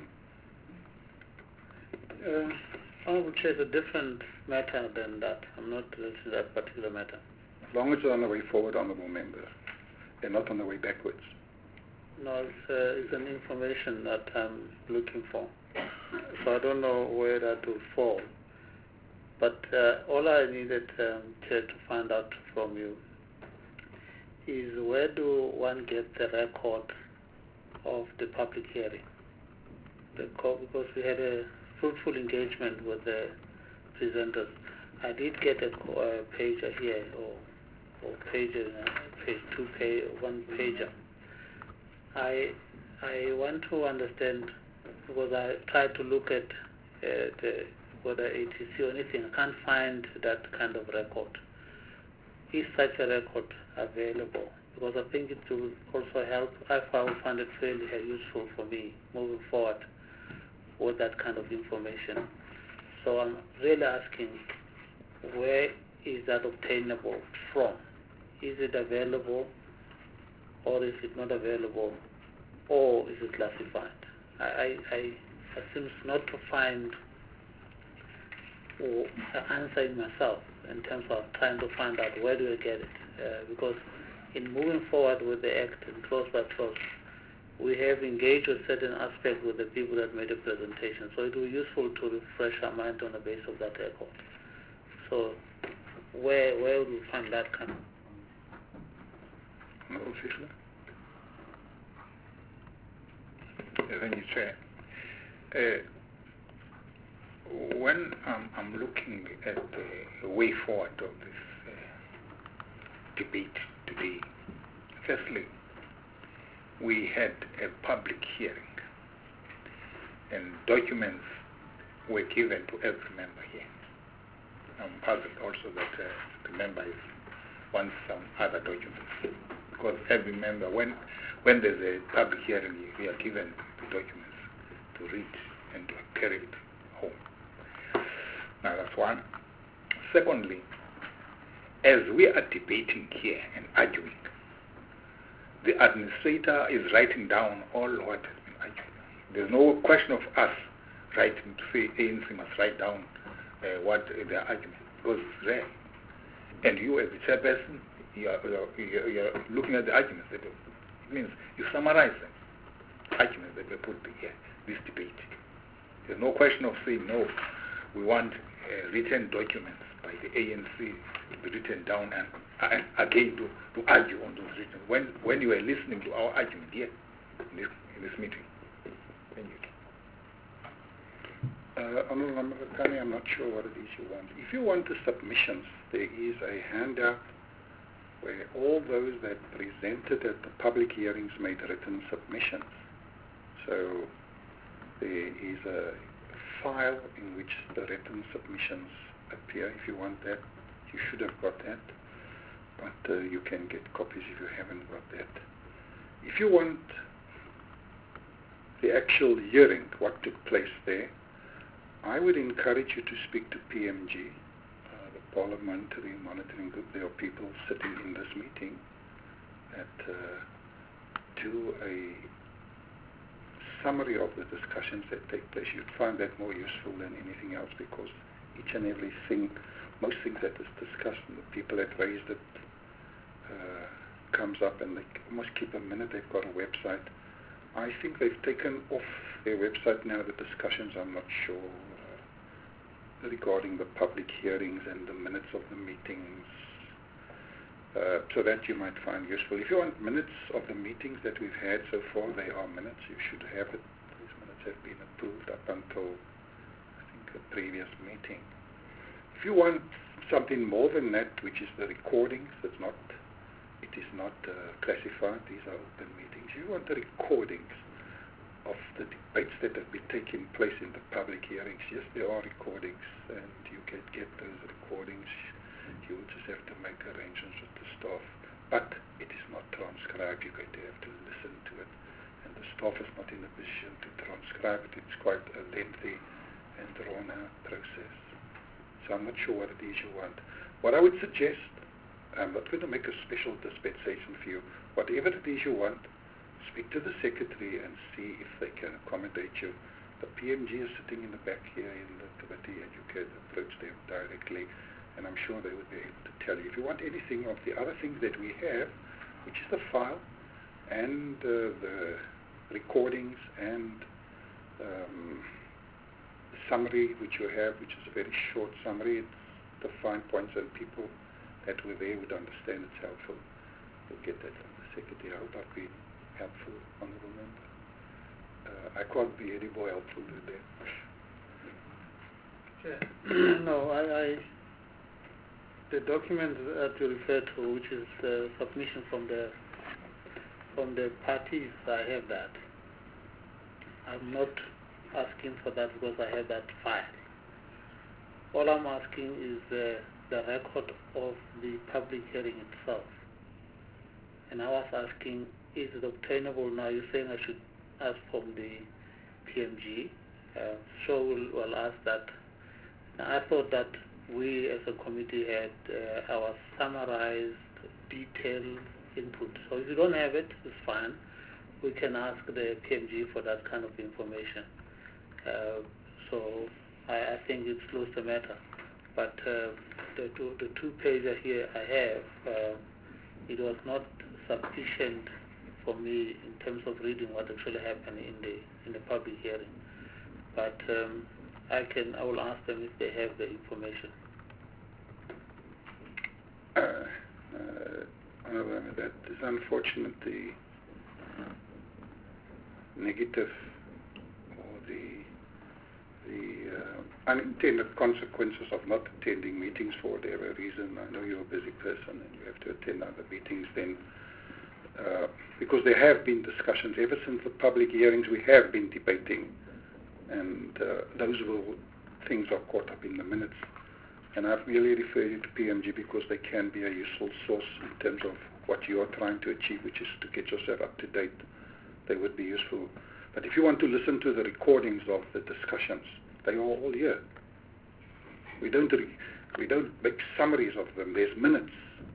Honourable Chair, it's a different matter than that. I'm not related to that particular matter. As long as it's on the way forward, Honourable Member, and not on the way backwards. No, it's an information that I'm looking for. So I don't know where that will fall. But all I needed, Chair, to find out from you is where do one get the record of the public hearing? Because we had a fruitful engagement with the presenters. I did get a pager here, or pager, page 2, one pager. I want to understand, because I tried to look at whether ATC or anything. I can't find that kind of record. Is such a record available? Because I think it will also help. I will find it fairly useful for me moving forward with that kind of information. So I'm really asking, where is that obtainable from? Is it available, or is it not available, or is it classified? I seem not to find an answer in myself in terms of trying to find out where do I get it, because in moving forward with the Act and close by close, we have engaged with certain aspects with the people that made a presentation, so it will be useful to refresh our mind on the basis of that record. So where would we find that kind of? Honourable Fischler. Thank you, Chair. When I'm looking at the way forward of this debate today, firstly, we had a public hearing and documents were given to every member here. I'm puzzled also that the member wants some other documents, because every member, when there's a public hearing, we are given the documents to read and to carry it home. Now that's one. Secondly, as we are debating here and arguing, the administrator is writing down all what has been argued. There's no question of us writing to say ANC must write down what their argument, because it's there. And you as the chairperson, you're looking at the arguments. It means you summarize them, arguments that were put here, this debate. There's no question of saying, no, we want written documents by the ANC to be written down and again to argue on those written. When you are listening to our argument here in this meeting. Thank you. Honourable Namakani, I'm not sure what it is you want. If you want the submissions, there is a handout where all those that presented at the public hearings made written submissions. So there is a file in which the written submissions appear. If you want that, you should have got that, but you can get copies if you haven't got that. If you want the actual hearing, what took place there, I would encourage you to speak to PMG, the Parliamentary Monitoring Group. There are people sitting in this meeting that do a summary of the discussions that take place. You'd find that more useful than anything else, because each and everything, most things that is discussed and the people that raised it comes up, and they almost keep a minute. They've got a website. I think they've taken off their website now the discussions. I'm not sure regarding the public hearings and the minutes of the meetings, so that you might find useful. If you want minutes of the meetings that we've had so far, they are minutes. You should have it. These minutes have been approved up until, I think, the previous meeting. If you want something more than that, which is the recordings, it is not classified. These are open meetings. You want the recordings of the debates that have been taking place in the public hearings. Yes, there are recordings, and you can get those recordings. You will just have to make arrangements with the staff. But it is not transcribed. You're going to have to listen to it. And the staff is not in a position to transcribe it. It's quite a lengthy and drawn-out process. So I'm not sure what it is you want. What I would suggest, I'm not going to make a special dispensation for you. Whatever it is you want, speak to the secretary and see if they can accommodate you. The PMG is sitting in the back here in the committee, and you can approach them directly, and I'm sure they would be able to tell you. If you want anything of the other things that we have, which is the file and the recordings and summary which you have, which is a very short summary, the fine points, and people that were there would understand it's helpful. You'll get that from the secretary. I hope I've been helpful, Honourable Member. I can't be any more helpful today. No, the document that you refer to, which is the submission from the parties, I have that. I'm not asking for that because I have that file. All I'm asking is the record of the public hearing itself. And I was asking, is it obtainable now? You're saying I should ask from the PMG. So we'll ask that. I thought that we as a committee had our summarized, detailed input. So if you don't have it, it's fine. We can ask the PMG for that kind of information. So I think it's close the matter. But the two-pager here I have, it was not sufficient for me in terms of reading what actually happened in the public hearing. But I will ask them if they have the information. That is unfortunate. The negative or the unintended consequences of not attending meetings for whatever reason. I know you're a busy person and you have to attend other meetings then. Because there have been discussions ever since the public hearings, we have been debating, and those things are caught up in the minutes. And I've merely referred you to PMG because they can be a useful source in terms of what you are trying to achieve, which is to get yourself up to date. They would be useful. But if you want to listen to the recordings of the discussions, they are all here. We don't make summaries of them. There's minutes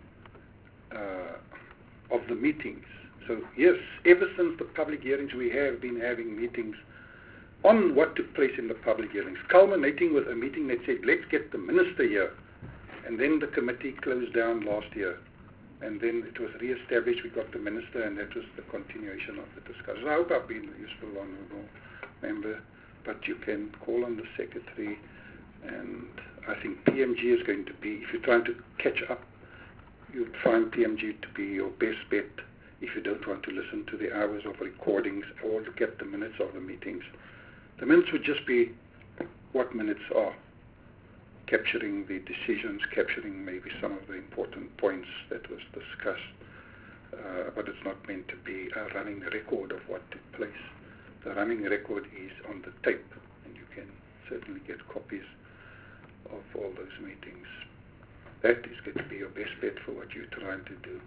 of the meetings. So yes, ever since the public hearings, we have been having meetings on what took place in the public hearings, culminating with a meeting that said, let's get the minister here. And then the committee closed down last year. And then it was re-established, we got the minister, and that was the continuation of the discussion. I hope I've been a useful, Honourable Member, but you can call on the Secretary, and I think PMG is going to be, if you're trying to catch up, you'd find PMG to be your best bet if you don't want to listen to the hours of recordings or look at the minutes of the meetings. The minutes would just be what minutes are, capturing the decisions, capturing maybe some of the important points that was discussed, but it's not meant to be a running record of what took place. The running record is on the tape, and you can certainly get copies of all those meetings. That is going to be your best bet for what you're trying to do.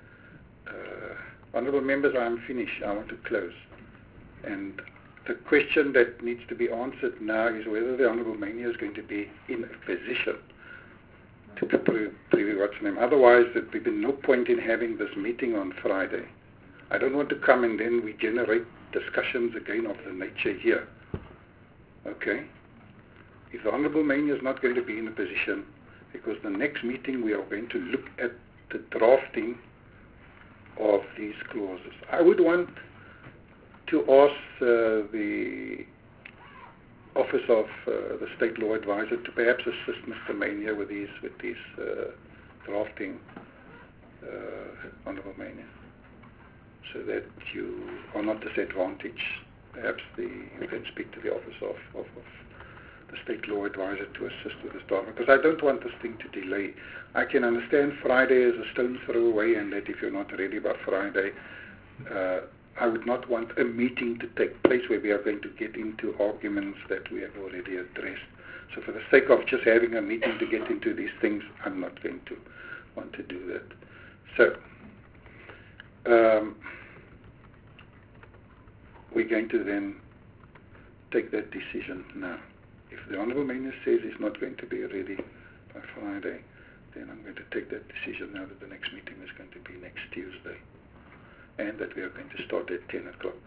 Honourable Members, I'm finished. I want to close. And the question that needs to be answered now is whether the Honourable Mania is going to be in a position to preview what's name. Otherwise, there'd be no point in having this meeting on Friday. I don't want to come and then we generate discussions again of the nature here. Okay? If the Honourable Mania is not going to be in a position, because the next meeting we are going to look at the drafting of these clauses. I would want to ask the Office of the State Law Advisor to perhaps assist Mr. Mania with these drafting, Honourable Mania, so that you are not disadvantaged. Perhaps you can speak to the Office of the State Law Advisor to assist with this drafting, because I don't want this thing to delay. I can understand Friday is a stone's throw away, and that if you're not ready by Friday, I would not want a meeting to take place where we are going to get into arguments that we have already addressed. So for the sake of just having a meeting to get into these things, I'm not going to want to do that. So, we're going to then take that decision now. If the Honourable Mania says it's not going to be ready by Friday, then I'm going to take that decision now that the next meeting is going to be next Tuesday, and that we are going to start at 10 o'clock.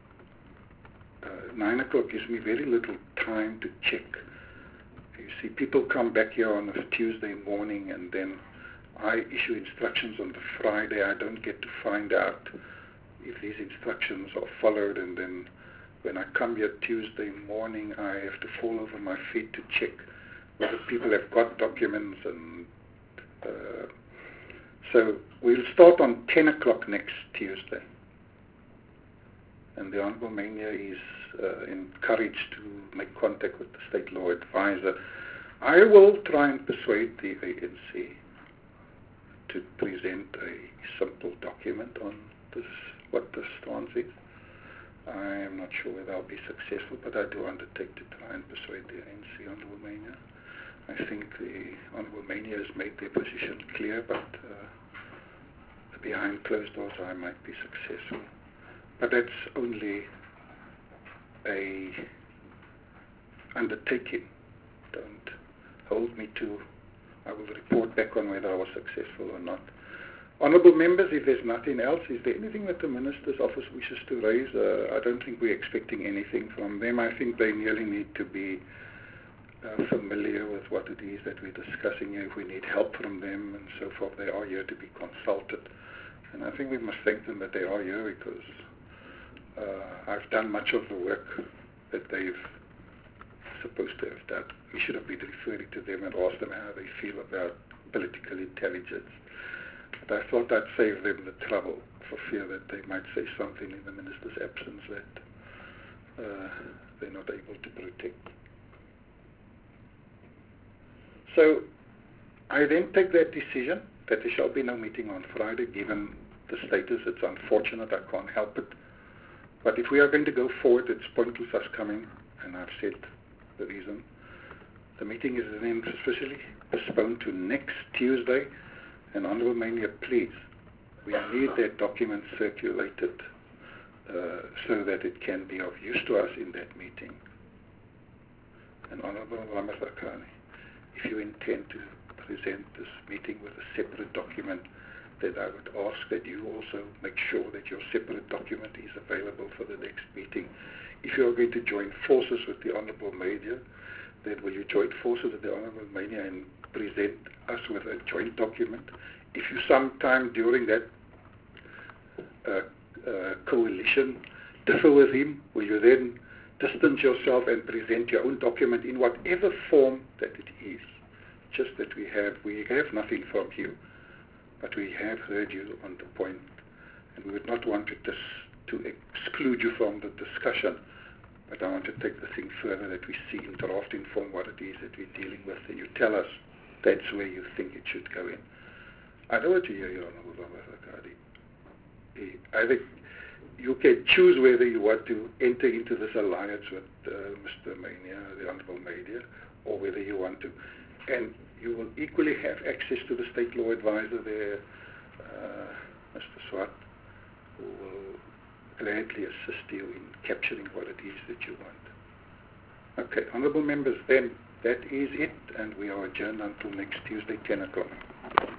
9 o'clock gives me very little time to check. You see, people come back here on a Tuesday morning, and then I issue instructions on the Friday. I don't get to find out if these instructions are followed, and then when I come here Tuesday morning, I have to fall over my feet to check whether people have got documents. And so we'll start on 10 o'clock next Tuesday. And the Honourable Mania is encouraged to make contact with the State Law Advisor. I will try and persuade the ANC to present a simple document on this, what the stance is. I am not sure whether I'll be successful, but I do undertake to try and persuade the ANC, Honourable Mania. I think the Honourable Mania has made their position clear, but behind closed doors I might be successful. But that's only a undertaking. Don't hold me to, I will report back on whether I was successful or not. Honourable members, if there's nothing else, is there anything that the Minister's office wishes to raise? I don't think we're expecting anything from them. I think they merely need to be familiar with what it is that we're discussing here. If we need help from them and so forth, they are here to be consulted. And I think we must thank them that they are here, because I've done much of the work that they've supposed to have done. We should have been referring to them and asked them how they feel about political intelligence. But I thought I'd save them the trouble, for fear that they might say something in the Minister's absence that they're not able to protect. So I then take that decision that there shall be no meeting on Friday, given the status. It's unfortunate, I can't help it. But if we are going to go forward, it's pointless us coming, and I've said the reason. The meeting is then officially postponed to next Tuesday. And Honourable Mania, please, we need that document circulated so that it can be of use to us in that meeting. And Honourable Ramathakane, if you intend to present this meeting with a separate document, then I would ask that you also make sure that your separate document is available for the next meeting. If you are going to join forces with the Honourable Mania, then will you join forces with the Honourable Mania and present us with a joint document? If you sometime during that coalition differ with him, will you then distance yourself and present your own document in whatever form that it is? Just that we have nothing from you, but we have heard you on the point, and we would not want to exclude you from the discussion, but I want to take the thing further, that we see in drafting form what it is that we're dealing with, and you tell us that's where you think it should go in. I don't want to hear Your Honourable Ramathakane. I think you can choose whether you want to enter into this alliance with Mr. Mania, the Honourable Mania, or whether you want to. And you will equally have access to the State Law Advisor there, Mr. Swart, who will gladly assist you in capturing what it is that you want. Okay, Honourable members, then that is it, and we are adjourned until next Tuesday, 10 o'clock.